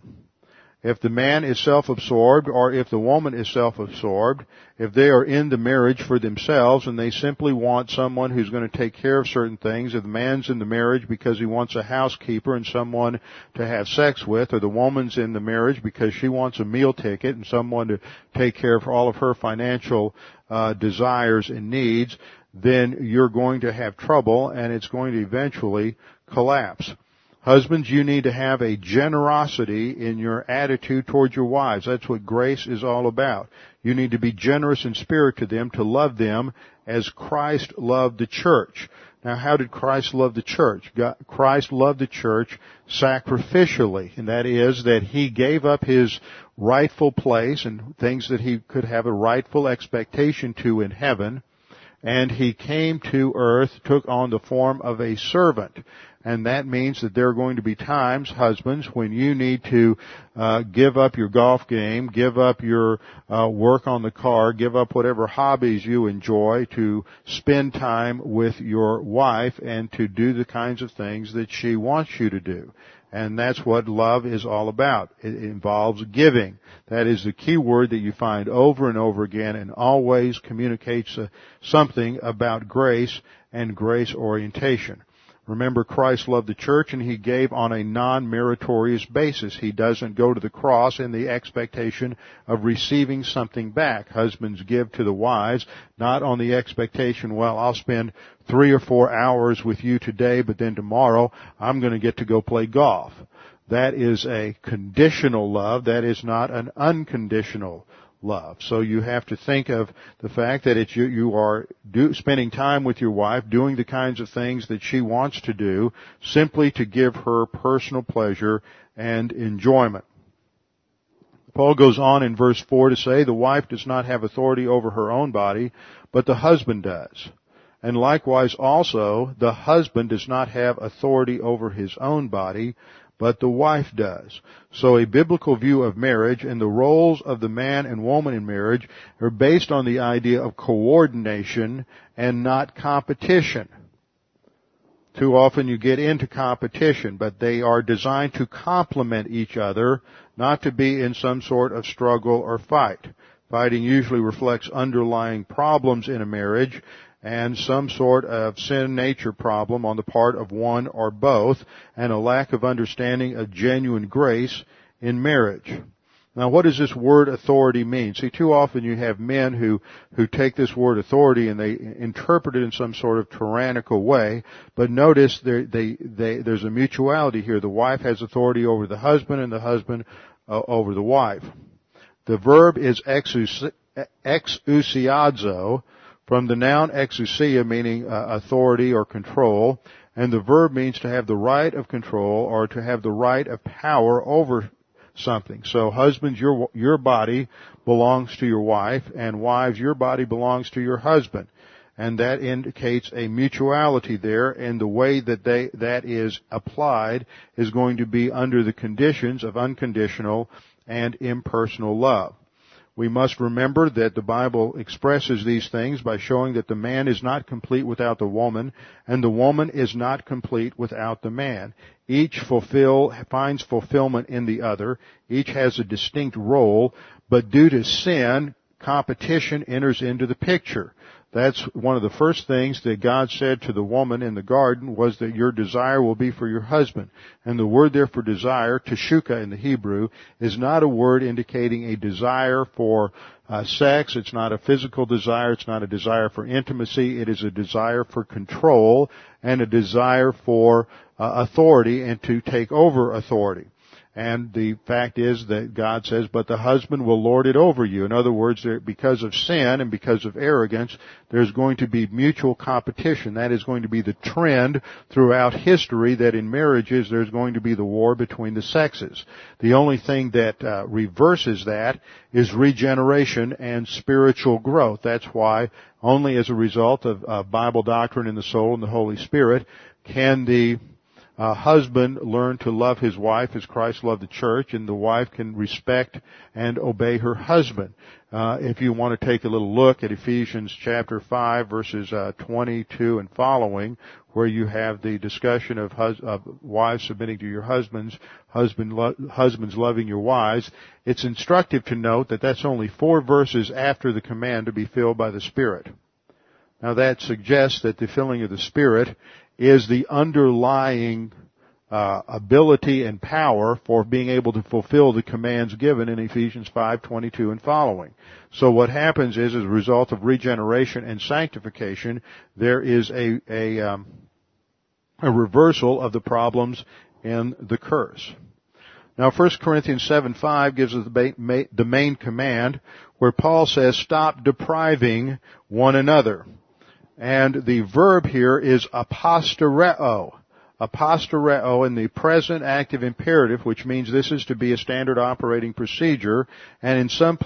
[SPEAKER 1] If the man is self-absorbed, or if the woman is self-absorbed, if they are in the marriage for themselves and they simply want someone who's going to take care of certain things, if the man's in the marriage because he wants a housekeeper and someone to have sex with, or the woman's in the marriage because she wants a meal ticket and someone to take care of all of her financial desires and needs, then you're going to have trouble and it's going to eventually collapse. Husbands, you need to have a generosity in your attitude toward your wives. That's what grace is all about. You need to be generous in spirit to them, to love them as Christ loved the church. Now, how did Christ love the church? Christ loved the church sacrificially, and that is that He gave up His rightful place and things that He could have a rightful expectation to in heaven, and He came to earth, took on the form of a servant. And that means that there are going to be times, husbands, when you need to give up your golf game, give up your work on the car, give up whatever hobbies you enjoy to spend time with your wife and to do the kinds of things that she wants you to do. And that's what love is all about. It involves giving. That is the key word that you find over and over again and always communicates something about grace and grace orientation. Remember, Christ loved the church and He gave on a non-meritorious basis. He doesn't go to the cross in the expectation of receiving something back. Husbands give to the wives, not on the expectation, well, I'll spend 3 or 4 hours with you today, but then tomorrow I'm going to get to go play golf. That is a conditional love. That is not an unconditional love. So you have to think of the fact that you are spending time with your wife, doing the kinds of things that she wants to do, simply to give her personal pleasure and enjoyment. Paul goes on in verse 4 to say, the wife does not have authority over her own body, but the husband does. And likewise also, the husband does not have authority over his own body, but the wife does. So a biblical view of marriage and the roles of the man and woman in marriage are based on the idea of coordination and not competition. Too often you get into competition, but they are designed to complement each other, not to be in some sort of struggle or fight. Fighting usually reflects underlying problems in a marriage and some sort of sin nature problem on the part of one or both, and a lack of understanding of genuine grace in marriage. Now, what does this word authority mean? See, too often you have men who take this word authority and they interpret it in some sort of tyrannical way, but notice there's a mutuality here. The wife has authority over the husband and the husband over the wife. The verb is exousiazo, from the noun exousia, meaning authority or control, and the verb means to have the right of control or to have the right of power over something. So husbands, your body belongs to your wife, and wives, your body belongs to your husband. and that indicates a mutuality there, and the way that is applied is going to be under the conditions of unconditional and impersonal love. We must remember that the Bible expresses these things by showing that the man is not complete without the woman, and the woman is not complete without the man. Each finds fulfillment in the other. Each has a distinct role, but due to sin, competition enters into the picture. That's one of the first things that God said to the woman in the garden, was that your desire will be for your husband. And the word there for desire, teshuka in the Hebrew, is not a word indicating a desire for sex. It's not a physical desire. It's not a desire for intimacy. It is a desire for control and a desire for authority and to take over authority. And the fact is that God says, but the husband will lord it over you. In other words, because of sin and because of arrogance, there's going to be mutual competition. That is going to be the trend throughout history, that in marriages there's going to be the war between the sexes. The only thing that reverses that is regeneration and spiritual growth. That's why only as a result of Bible doctrine in the soul and the Holy Spirit can the husband learn to love his wife as Christ loved the church, and the wife can respect and obey her husband. If you want to take a little look at Ephesians chapter 5 verses 22 and following, where you have the discussion of wives submitting to your husbands, husbands loving your wives, it's instructive to note that that's only 4 verses after the command to be filled by the Spirit. Now that suggests that the filling of the Spirit is the underlying ability and power for being able to fulfill the commands given in Ephesians 5:22 and following. So what happens is, as a result of regeneration and sanctification, there is a reversal of the problems in the curse. Now 1 Corinthians 7:5 gives us the main command, where Paul says, stop depriving one another. And the verb here is apostereo. Apostereo in the present active imperative, which means this is to be a standard operating procedure. And in some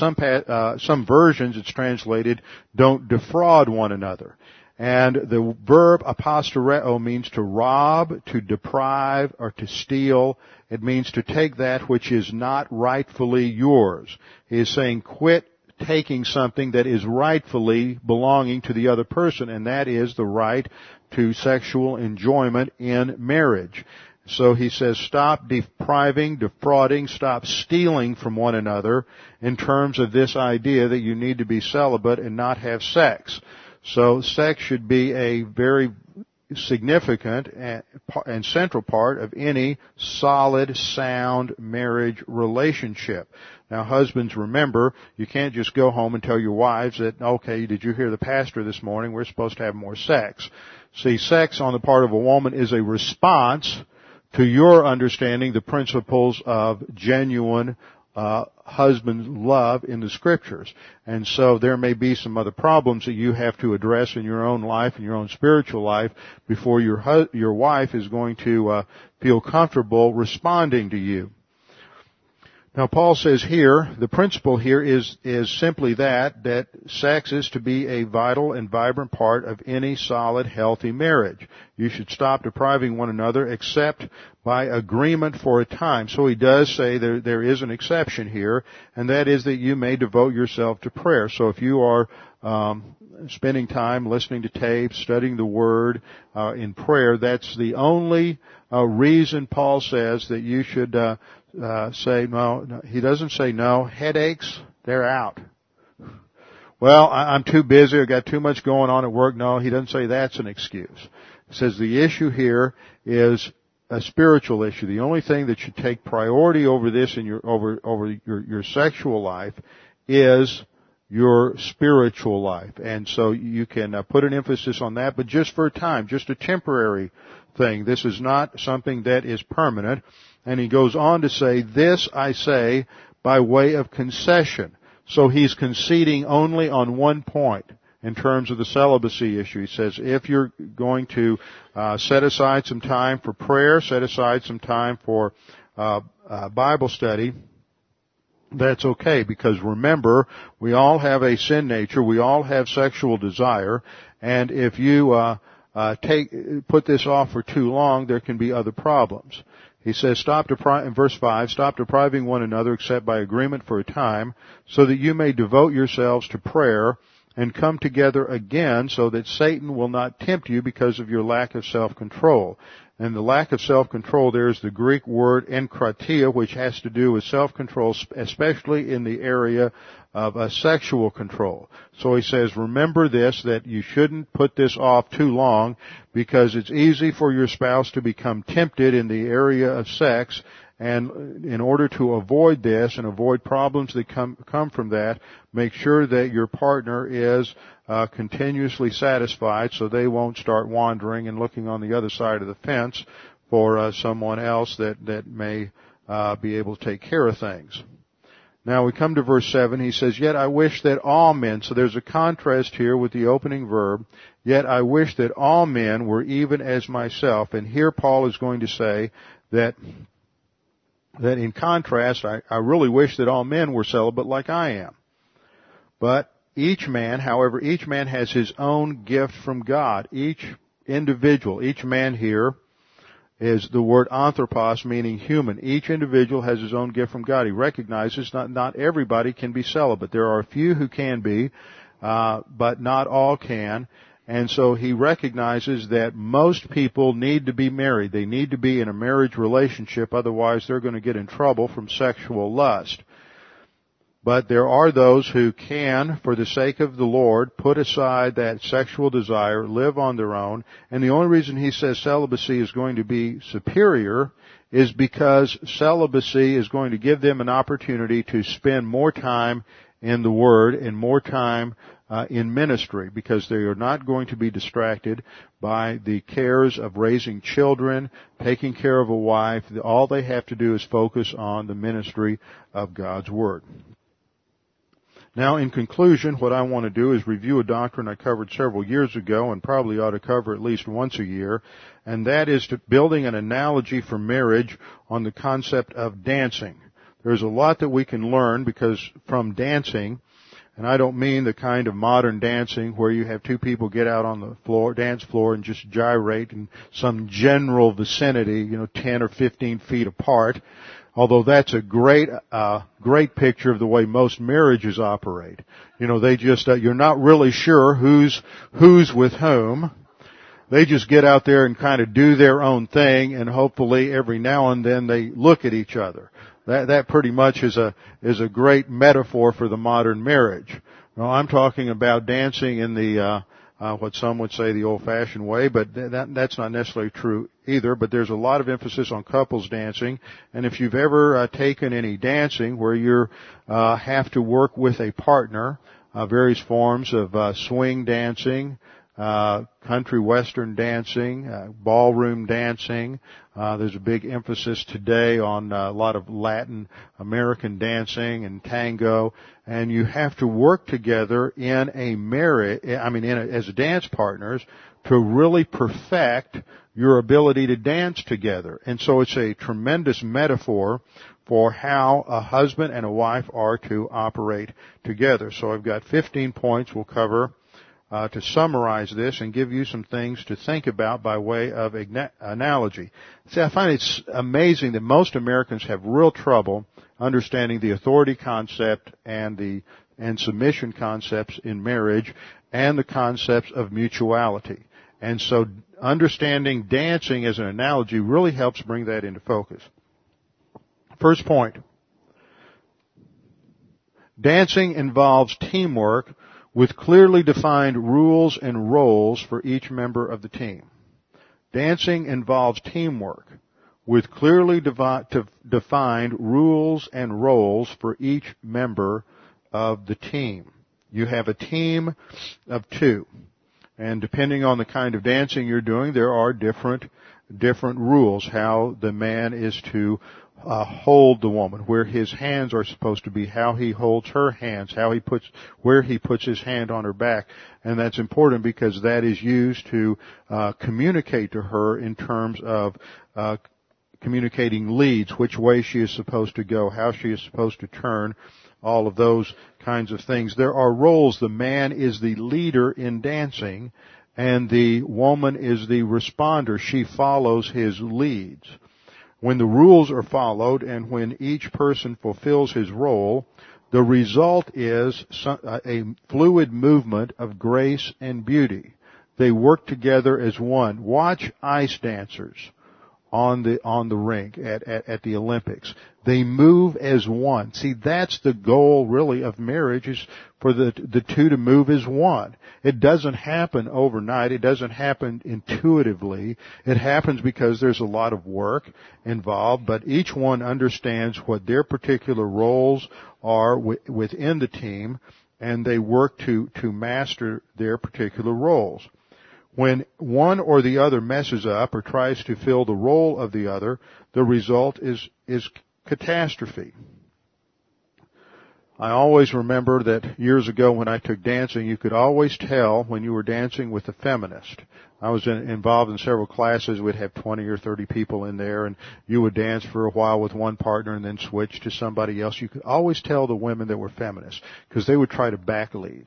[SPEAKER 1] versions it's translated, don't defraud one another. And the verb apostereo means to rob, to deprive, or to steal. It means to take that which is not rightfully yours. He is saying quit taking something that is rightfully belonging to the other person, and that is the right to sexual enjoyment in marriage. So he says stop depriving, defrauding, stop stealing from one another in terms of this idea that you need to be celibate and not have sex. So sex should be a very significant and central part of any solid, sound marriage relationship. Now, husbands, remember, you can't just go home and tell your wives that, okay, did you hear the pastor this morning? We're supposed to have more sex. See, sex on the part of a woman is a response to your understanding the principles of genuine husband love in the Scriptures. And so there may be some other problems that you have to address in your own life, in your own spiritual life, before your wife is going to feel comfortable responding to you. Now Paul says here, the principle here is simply that sex is to be a vital and vibrant part of any solid, healthy marriage. You should stop depriving one another except by agreement for a time. So he does say there is an exception here, and that is that you may devote yourself to prayer. So if you are spending time listening to tapes, studying the Word in prayer, that's the only reason Paul says that you should say no. He doesn't say no. Headaches, they're out. Well, I'm too busy. I've got too much going on at work. No, he doesn't say that's an excuse. He says the issue here is a spiritual issue. The only thing that should take priority over this in your sexual life is your spiritual life. And so you can put an emphasis on that, but just for a time, just a temporary thing. This is not something that is permanent. And he goes on to say, this I say by way of concession. So he's conceding only on one point in terms of the celibacy issue. He says, if you're going to set aside some time for prayer, set aside some time for Bible study, that's okay, because remember, we all have a sin nature, we all have sexual desire, and if you put this off for too long, there can be other problems. He says, in verse 5, stop depriving one another except by agreement for a time, so that you may devote yourselves to prayer and come together again, so that Satan will not tempt you because of your lack of self-control. And the lack of self-control there is the Greek word enkratia, which has to do with self-control, especially in the area of sexual control. So he says, remember this, that you shouldn't put this off too long, because it's easy for your spouse to become tempted in the area of sex. And in order to avoid this and avoid problems that come from that, make sure that your partner is continuously satisfied, so they won't start wandering and looking on the other side of the fence for someone else that may be able to take care of things. Now we come to verse 7. He says, yet I wish that all men, so there's a contrast here with the opening verb, yet I wish that all men were even as myself. And here Paul is going to say that in contrast, I really wish that all men were celibate like I am. But each man has his own gift from God. Each individual, each man here is the word anthropos, meaning human. Each individual has his own gift from God. He recognizes not everybody can be celibate. There are a few who can be, but not all can. And so he recognizes that most people need to be married. They need to be in a marriage relationship, otherwise they're going to get in trouble from sexual lust. But there are those who can, for the sake of the Lord, put aside that sexual desire, live on their own. And the only reason he says celibacy is going to be superior is because celibacy is going to give them an opportunity to spend more time in the Word and more time in ministry, because they are not going to be distracted by the cares of raising children, taking care of a wife. All they have to do is focus on the ministry of God's Word. Now, in conclusion, what I want to do is review a doctrine I covered several years ago and probably ought to cover at least once a year, and that is building an analogy for marriage on the concept of dancing. There's a lot that we can learn because from dancing, and I don't mean the kind of modern dancing where you have two people get out on the dance floor and just gyrate in some general vicinity, 10 or 15 feet apart. Although that's a great picture of the way most marriages operate. They just, you're not really sure who's with whom. They just get out there and kind of do their own thing, and hopefully every now and then they look at each other. That pretty much is a great metaphor for the modern marriage. Now, I'm talking about dancing in the what some would say the old-fashioned way, but that's not necessarily true either. But there's a lot of emphasis on couples dancing, and if you've ever taken any dancing where you have to work with a partner, various forms of swing dancing, country western dancing, ballroom dancing. There's a big emphasis today on a lot of Latin American dancing and tango, and you have to work together in a marriage, as dance partners, to really perfect your ability to dance together. And so it's a tremendous metaphor for how a husband and a wife are to operate together. So I've got 15 points we'll cover to summarize this and give you some things to think about by way of analogy. See, I find it's amazing that most Americans have real trouble understanding the authority concept and submission concepts in marriage and the concepts of mutuality. And so understanding dancing as an analogy really helps bring that into focus. First point. Dancing involves teamwork with clearly defined rules and roles for each member of the team. Dancing involves teamwork with clearly defined rules and roles for each member of the team. You have a team of two, and depending on the kind of dancing you're doing, there are different rules how the man is to hold the woman, where his hands are supposed to be, how he holds her hands, where he puts his hand on her back. And that's important because that is used to communicate to her in terms of communicating leads, which way she is supposed to go, how she is supposed to turn, all of those kinds of things. There are roles. The man is the leader in dancing, and the woman is the responder. She follows his leads. When the rules are followed and when each person fulfills his role, the result is a fluid movement of grace and beauty. They work together as one. Watch ice dancers on the rink at the Olympics. They move as one. See, that's the goal really of marriage, is for the two to move as one. It doesn't happen overnight. It doesn't happen intuitively. It happens because there's a lot of work involved, but each one understands what their particular roles are within the team, and they work to master their particular roles. When one or the other messes up or tries to fill the role of the other, the result is catastrophe. I always remember that years ago when I took dancing, you could always tell when you were dancing with a feminist. I was involved in several classes. We'd have 20 or 30 people in there, and you would dance for a while with one partner and then switch to somebody else. You could always tell the women that were feminists because they would try to backlead.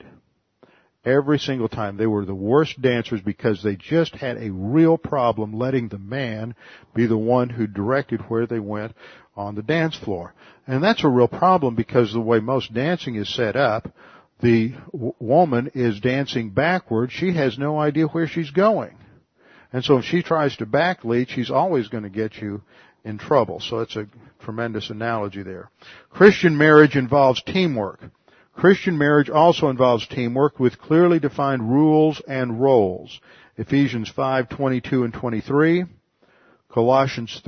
[SPEAKER 1] Every single time. They were the worst dancers because they just had a real problem letting the man be the one who directed where they went on the dance floor. And that's a real problem because the way most dancing is set up, the woman is dancing backwards. She has no idea where she's going. And so if she tries to backlead, she's always going to get you in trouble. So it's a tremendous analogy there. Christian marriage involves teamwork. Christian marriage also involves teamwork with clearly defined rules and roles. Ephesians 5:22 and 23, Colossians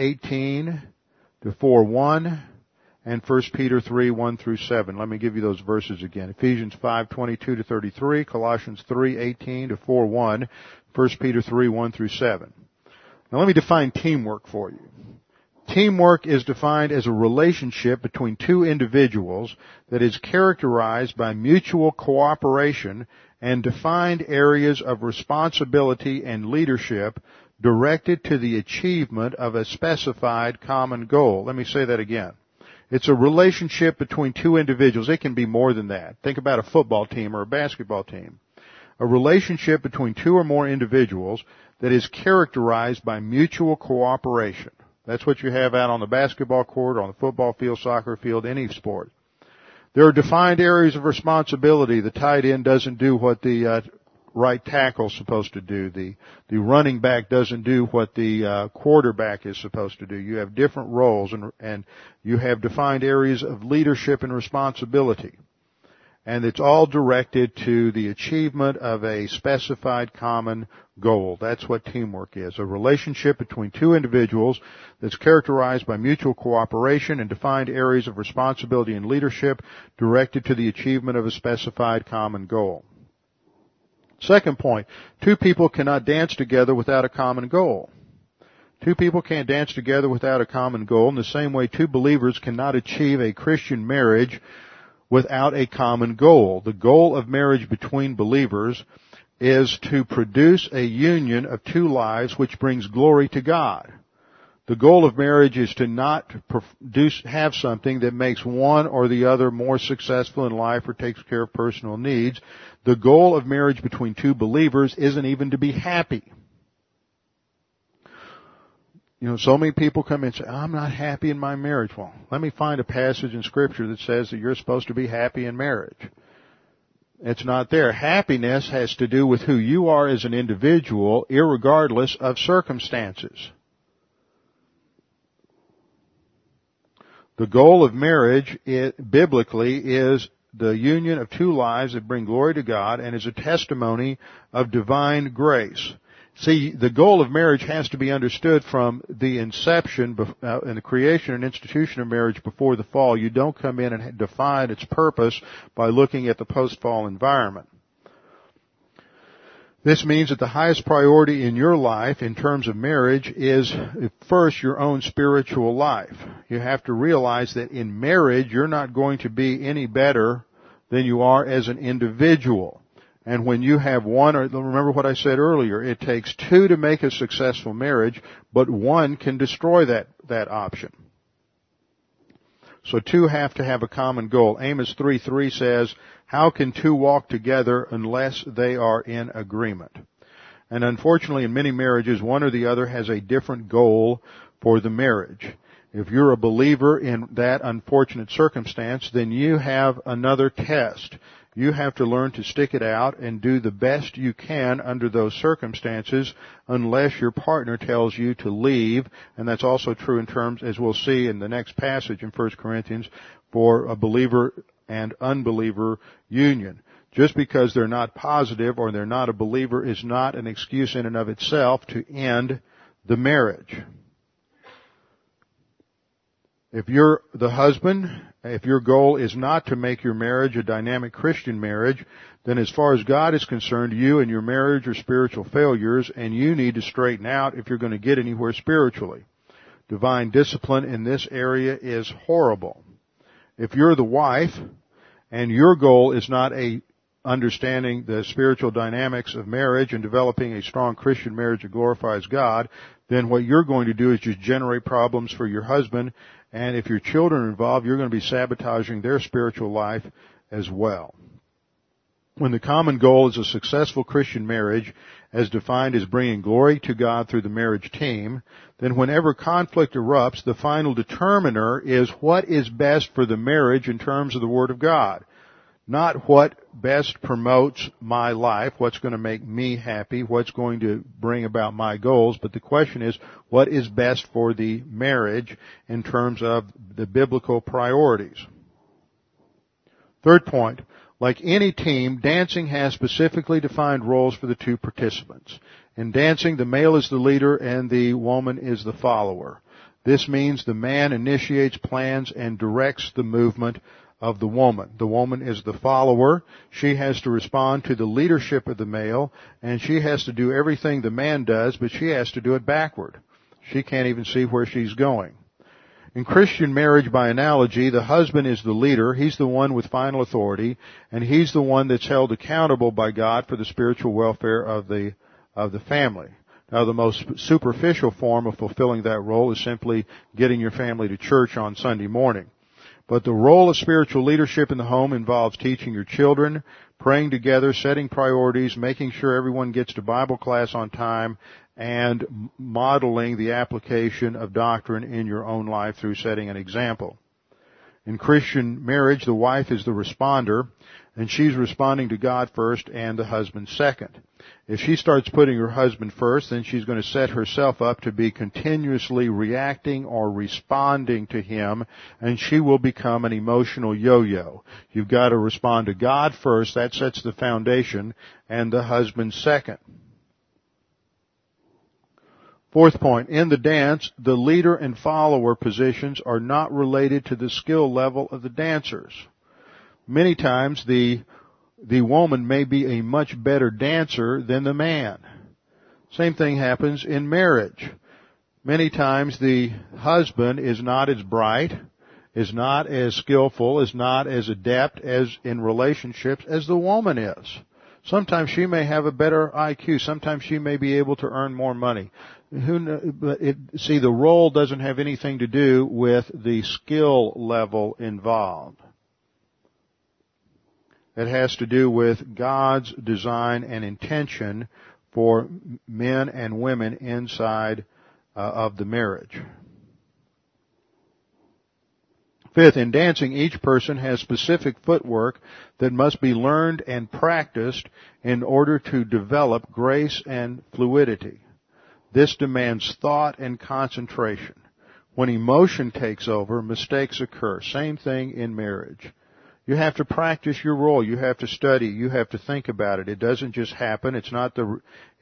[SPEAKER 1] 3:18 to 4:1, and 1 Peter 3:1 through 7. Let me give you those verses again. Ephesians 5:22 to 33, Colossians 3:18 to 4:1, 1 Peter 3:1 through 7. Now let me define teamwork for you. Teamwork is defined as a relationship between two individuals that is characterized by mutual cooperation and defined areas of responsibility and leadership directed to the achievement of a specified common goal. Let me say that again. It's a relationship between two individuals. It can be more than that. Think about a football team or a basketball team. A relationship between two or more individuals that is characterized by mutual cooperation. That's what you have out on the basketball court, on the football field, soccer field, any sport. There are defined areas of responsibility. The tight end doesn't do what the right tackle is supposed to do. The running back doesn't do what the quarterback is supposed to do. You have different roles, and you have defined areas of leadership and responsibility. And it's all directed to the achievement of a specified common goal. That's what teamwork is. A relationship between two individuals that's characterized by mutual cooperation and defined areas of responsibility and leadership directed to the achievement of a specified common goal. Second point, two people cannot dance together without a common goal. Two people can't dance together without a common goal. In the same way, two believers cannot achieve a Christian marriage without a common goal. The goal of marriage between believers is to produce a union of two lives which brings glory to God. The goal of marriage is to not have something that makes one or the other more successful in life or takes care of personal needs. The goal of marriage between two believers isn't even to be happy. You know, so many people come in and say, I'm not happy in my marriage. Well, let me find a passage in Scripture that says that you're supposed to be happy in marriage. It's not there. Happiness has to do with who you are as an individual, irregardless of circumstances. The goal of marriage, biblically, is the union of two lives that bring glory to God and is a testimony of divine grace. See, the goal of marriage has to be understood from the inception and the creation and institution of marriage before the fall. You don't come in and define its purpose by looking at the post-fall environment. This means that the highest priority in your life in terms of marriage is first your own spiritual life. You have to realize that in marriage you're not going to be any better than you are as an individual. And when you have one, or remember what I said earlier, it takes two to make a successful marriage, but one can destroy that option. So two have to have a common goal. Amos 3:3 says, how can two walk together unless they are in agreement? And unfortunately, in many marriages, one or the other has a different goal for the marriage. If you're a believer in that unfortunate circumstance, then you have another test. You have to learn to stick it out and do the best you can under those circumstances unless your partner tells you to leave. And that's also true in terms, as we'll see in the next passage in 1 Corinthians, for a believer and unbeliever union. Just because they're not positive or they're not a believer is not an excuse in and of itself to end the marriage. If you're the husband, if your goal is not to make your marriage a dynamic Christian marriage, then as far as God is concerned, you and your marriage are spiritual failures, and you need to straighten out if you're going to get anywhere spiritually. Divine discipline in this area is horrible. If you're the wife, and your goal is not understanding the spiritual dynamics of marriage and developing a strong Christian marriage that glorifies God, then what you're going to do is just generate problems for your husband. And if your children are involved, you're going to be sabotaging their spiritual life as well. When the common goal is a successful Christian marriage, as defined as bringing glory to God through the marriage team, then whenever conflict erupts, the final determiner is what is best for the marriage in terms of the Word of God. Not what best promotes my life, what's going to make me happy, what's going to bring about my goals, but the question is, what is best for the marriage in terms of the biblical priorities? Third point, like any team, dancing has specifically defined roles for the two participants. In dancing, the male is the leader and the woman is the follower. This means the man initiates, plans, and directs the movement of the woman. The woman is the follower. She has to respond to the leadership of the male, and she has to do everything the man does, but she has to do it backward. She can't even see where she's going. In Christian marriage, by analogy, the husband is the leader. He's the one with final authority, and he's the one that's held accountable by God for the spiritual welfare of the family. Now, the most superficial form of fulfilling that role is simply getting your family to church on Sunday morning. But the role of spiritual leadership in the home involves teaching your children, praying together, setting priorities, making sure everyone gets to Bible class on time, and modeling the application of doctrine in your own life through setting an example. In Christian marriage, the wife is the responder, and she's responding to God first and the husband second. If she starts putting her husband first, then she's going to set herself up to be continuously reacting or responding to him, and she will become an emotional yo-yo. You've got to respond to God first, that sets the foundation, and the husband second. Fourth point, in the dance, the leader and follower positions are not related to the skill level of the dancers. Many times the woman may be a much better dancer than the man. Same thing happens in marriage. Many times the husband is not as bright, is not as skillful, is not as adept as in relationships as the woman is. Sometimes she may have a better IQ. Sometimes she may be able to earn more money. See, the role doesn't have anything to do with the skill level involved. It has to do with God's design and intention for men and women inside of the marriage. Fifth, in dancing, each person has specific footwork that must be learned and practiced in order to develop grace and fluidity. This demands thought and concentration. When emotion takes over, mistakes occur. Same thing in marriage. You have to practice your role. You have to study. You have to think about it. It doesn't just happen. It's not the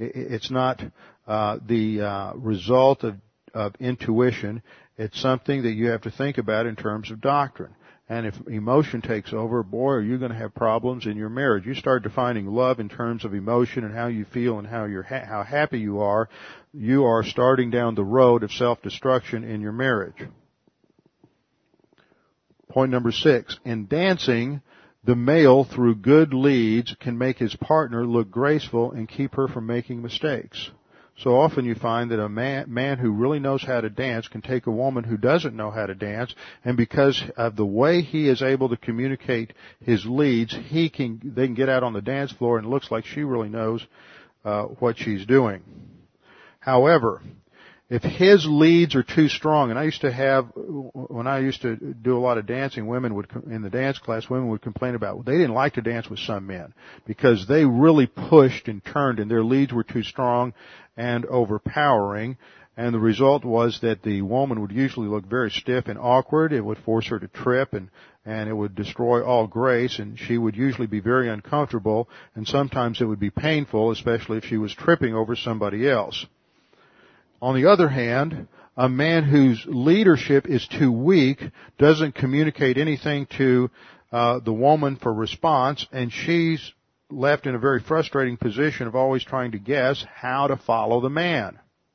[SPEAKER 1] result of intuition. It's something that you have to think about in terms of doctrine. And if emotion takes over, boy, are you going to have problems in your marriage. You start defining love in terms of emotion and how you feel and how happy you are starting down the road of self-destruction in your marriage. Point number 6. In dancing, The male, through good leads, can make his partner look graceful and keep her from making mistakes. So often you find that a man who really knows how to dance can take a woman who doesn't know how to dance, and because of the way he is able to communicate his leads, they can get out on the dance floor and it looks like she really knows what she's doing. However, if his leads are too strong, and when I used to do a lot of dancing, in the dance class, women would complain about, they didn't like to dance with some men because they really pushed and turned and their leads were too strong and overpowering. And the result was that the woman would usually look very stiff and awkward. It would force her to trip and it would destroy all grace, and she would usually be very uncomfortable, and sometimes it would be painful, especially if she was tripping over somebody else. On the other hand, a man whose leadership is too weak doesn't communicate anything to the woman for response, and she's left in a very frustrating position of always trying to guess how to follow the man.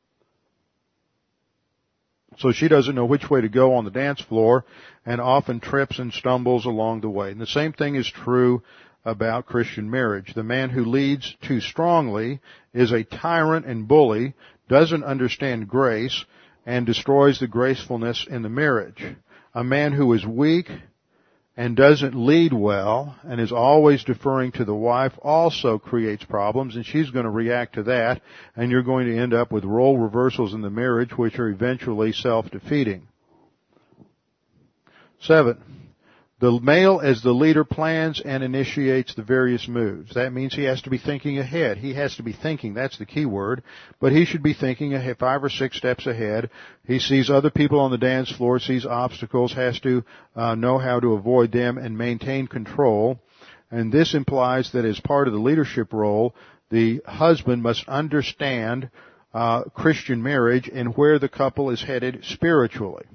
[SPEAKER 1] So she doesn't know which way to go on the dance floor and often trips and stumbles along the way. And the same thing is true about Christian marriage. The man who leads too strongly is a tyrant and bully, doesn't understand grace, and destroys the gracefulness in the marriage. A man who is weak and doesn't lead well and is always deferring to the wife also creates problems, and she's going to react to that, and you're going to end up with role reversals in the marriage which are eventually self-defeating. 7. The male, as the leader, plans and initiates the various moves. That means he has to be thinking ahead. He has to be thinking, that's the key word, but he should be thinking ahead, 5 or 6 steps ahead. He sees other people on the dance floor, sees obstacles, has to know how to avoid them and maintain control. And this implies that as part of the leadership role, the husband must understand Christian marriage and where the couple is headed spiritually.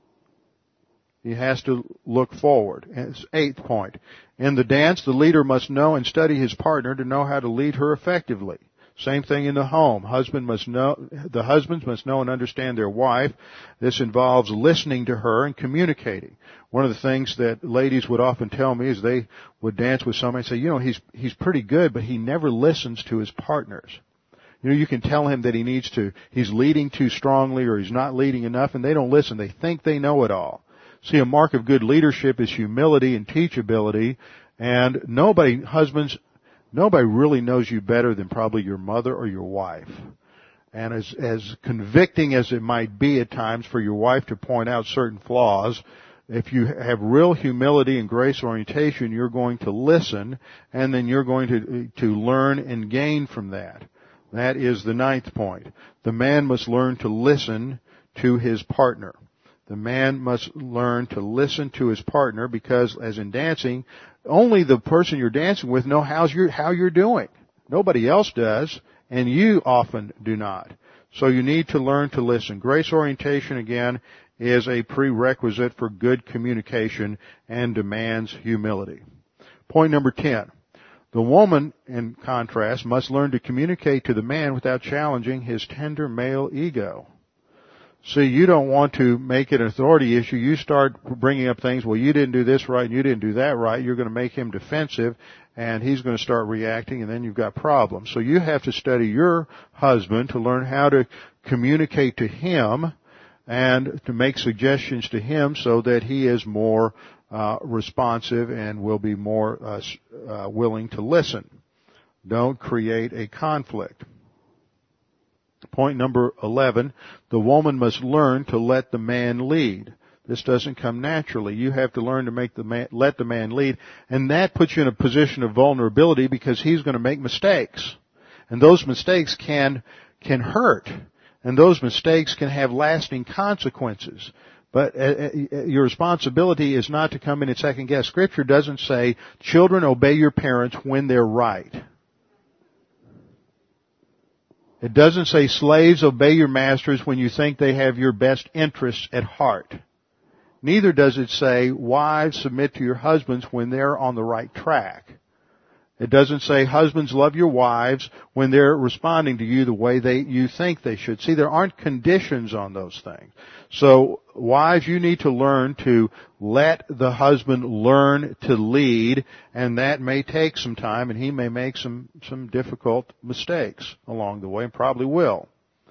[SPEAKER 1] He has to look forward. And 8th point. In the dance, the leader must know and study his partner to know how to lead her effectively. Same thing in the home. The husbands must know and understand their wife. This involves listening to her and communicating. One of the things that ladies would often tell me is they would dance with somebody and say, he's pretty good, but he never listens to his partners. You can tell him that he's leading too strongly or he's not leading enough, and they don't listen. They think they know it all. See, a mark of good leadership is humility and teachability, and nobody really knows you better than probably your mother or your wife. And as convicting as it might be at times for your wife to point out certain flaws, if you have real humility and grace orientation, you're going to listen, and then you're going to learn and gain from that. That is the 9th point. The man must learn to listen to his partner. The man must learn to listen to his partner because, as in dancing, only the person you're dancing with knows how you're doing. Nobody else does, and you often do not. So you need to learn to listen. Grace orientation, again, is a prerequisite for good communication and demands humility. Point number 10. The woman, in contrast, must learn to communicate to the man without challenging his tender male ego. See, you don't want to make it an authority issue. You start bringing up things, well, you didn't do this right and you didn't do that right. You're going to make him defensive, and he's going to start reacting, and then you've got problems. So you have to study your husband to learn how to communicate to him and to make suggestions to him so that he is more responsive and will be more willing to listen. Don't create a conflict. Point number 11, the woman must learn to let the man lead. This doesn't come naturally. You have to learn to let the man lead, and that puts you in a position of vulnerability because he's going to make mistakes. And those mistakes can hurt, and those mistakes can have lasting consequences. But your responsibility is not to come in and second guess. Scripture doesn't say, children, obey your parents when they're right. It doesn't say, slaves, obey your masters when you think they have your best interests at heart. Neither does it say, wives, submit to your husbands when they're on the right track. It doesn't say, husbands, love your wives when they're responding to you the way you think they should. See, there aren't conditions on those things. So, wives, you need to learn to let the husband learn to lead, and that may take some time, and he may make some difficult mistakes along the way, and probably will.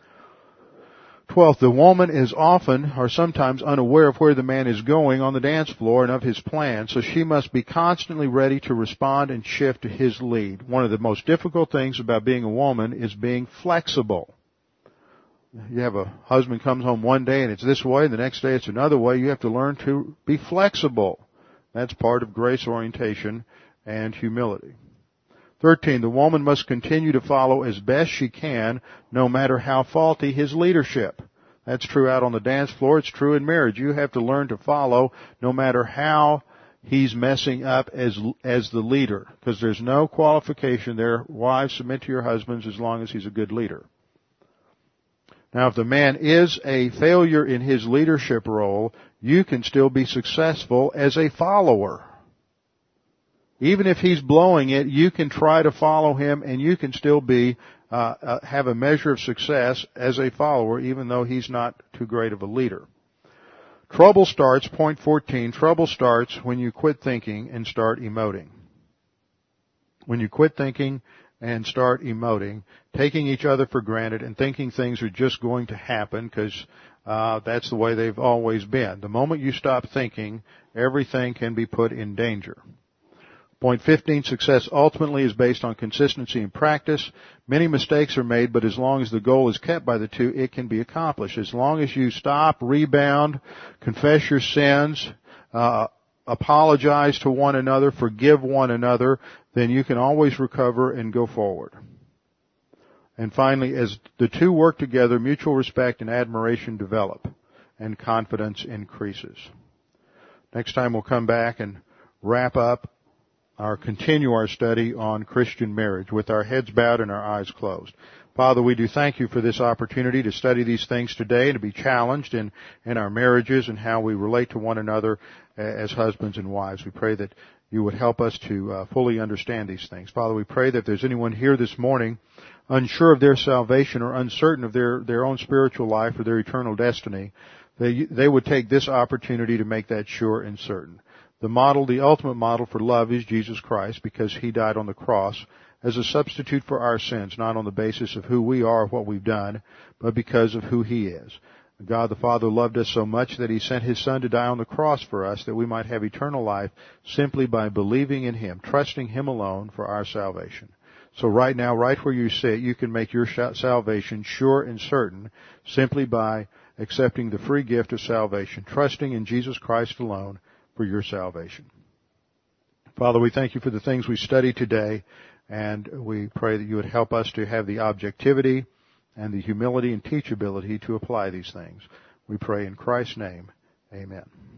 [SPEAKER 1] 12th, the woman is often or sometimes unaware of where the man is going on the dance floor and of his plan, so she must be constantly ready to respond and shift to his lead. One of the most difficult things about being a woman is being flexible. You have a husband comes home one day and it's this way, and the next day it's another way. You have to learn to be flexible. That's part of grace orientation and humility. 13, the woman must continue to follow as best she can, no matter how faulty his leadership. That's true out on the dance floor. It's true in marriage. You have to learn to follow no matter how he's messing up as the leader, because there's no qualification there. Wives, submit to your husbands as long as he's a good leader. Now, if the man is a failure in his leadership role, you can still be successful as a follower. Even if he's blowing it, you can try to follow him, and you can still have a measure of success as a follower, even though he's not too great of a leader. Trouble starts, point 14, trouble starts when you quit thinking and start emoting. When you quit thinking and start emoting, taking each other for granted and thinking things are just going to happen because that's the way they've always been. The moment you stop thinking, everything can be put in danger. Point 15, success ultimately is based on consistency and practice. Many mistakes are made, but as long as the goal is kept by the two, it can be accomplished. As long as you stop, rebound, confess your sins, apologize to one another, forgive one another, then you can always recover and go forward. And finally, as the two work together, mutual respect and admiration develop, and confidence increases. Next time we'll come back and wrap up continue our study on Christian marriage with our heads bowed and our eyes closed. Father, we do thank you for this opportunity to study these things today and to be challenged in our marriages and how we relate to one another as husbands and wives. We pray that you would help us to fully understand these things. Father, we pray that if there's anyone here this morning unsure of their salvation or uncertain of their own spiritual life or their eternal destiny, they would take this opportunity to make that sure and certain. The ultimate model for love is Jesus Christ, because He died on the cross as a substitute for our sins, not on the basis of who we are or what we've done, but because of who He is. God the Father loved us so much that He sent His Son to die on the cross for us, that we might have eternal life simply by believing in Him, trusting Him alone for our salvation. So right now, right where you sit, you can make your salvation sure and certain simply by accepting the free gift of salvation, trusting in Jesus Christ alone for your salvation. Father, we thank you for the things we studied today, and we pray that you would help us to have the objectivity and the humility and teachability to apply these things. We pray in Christ's name. Amen.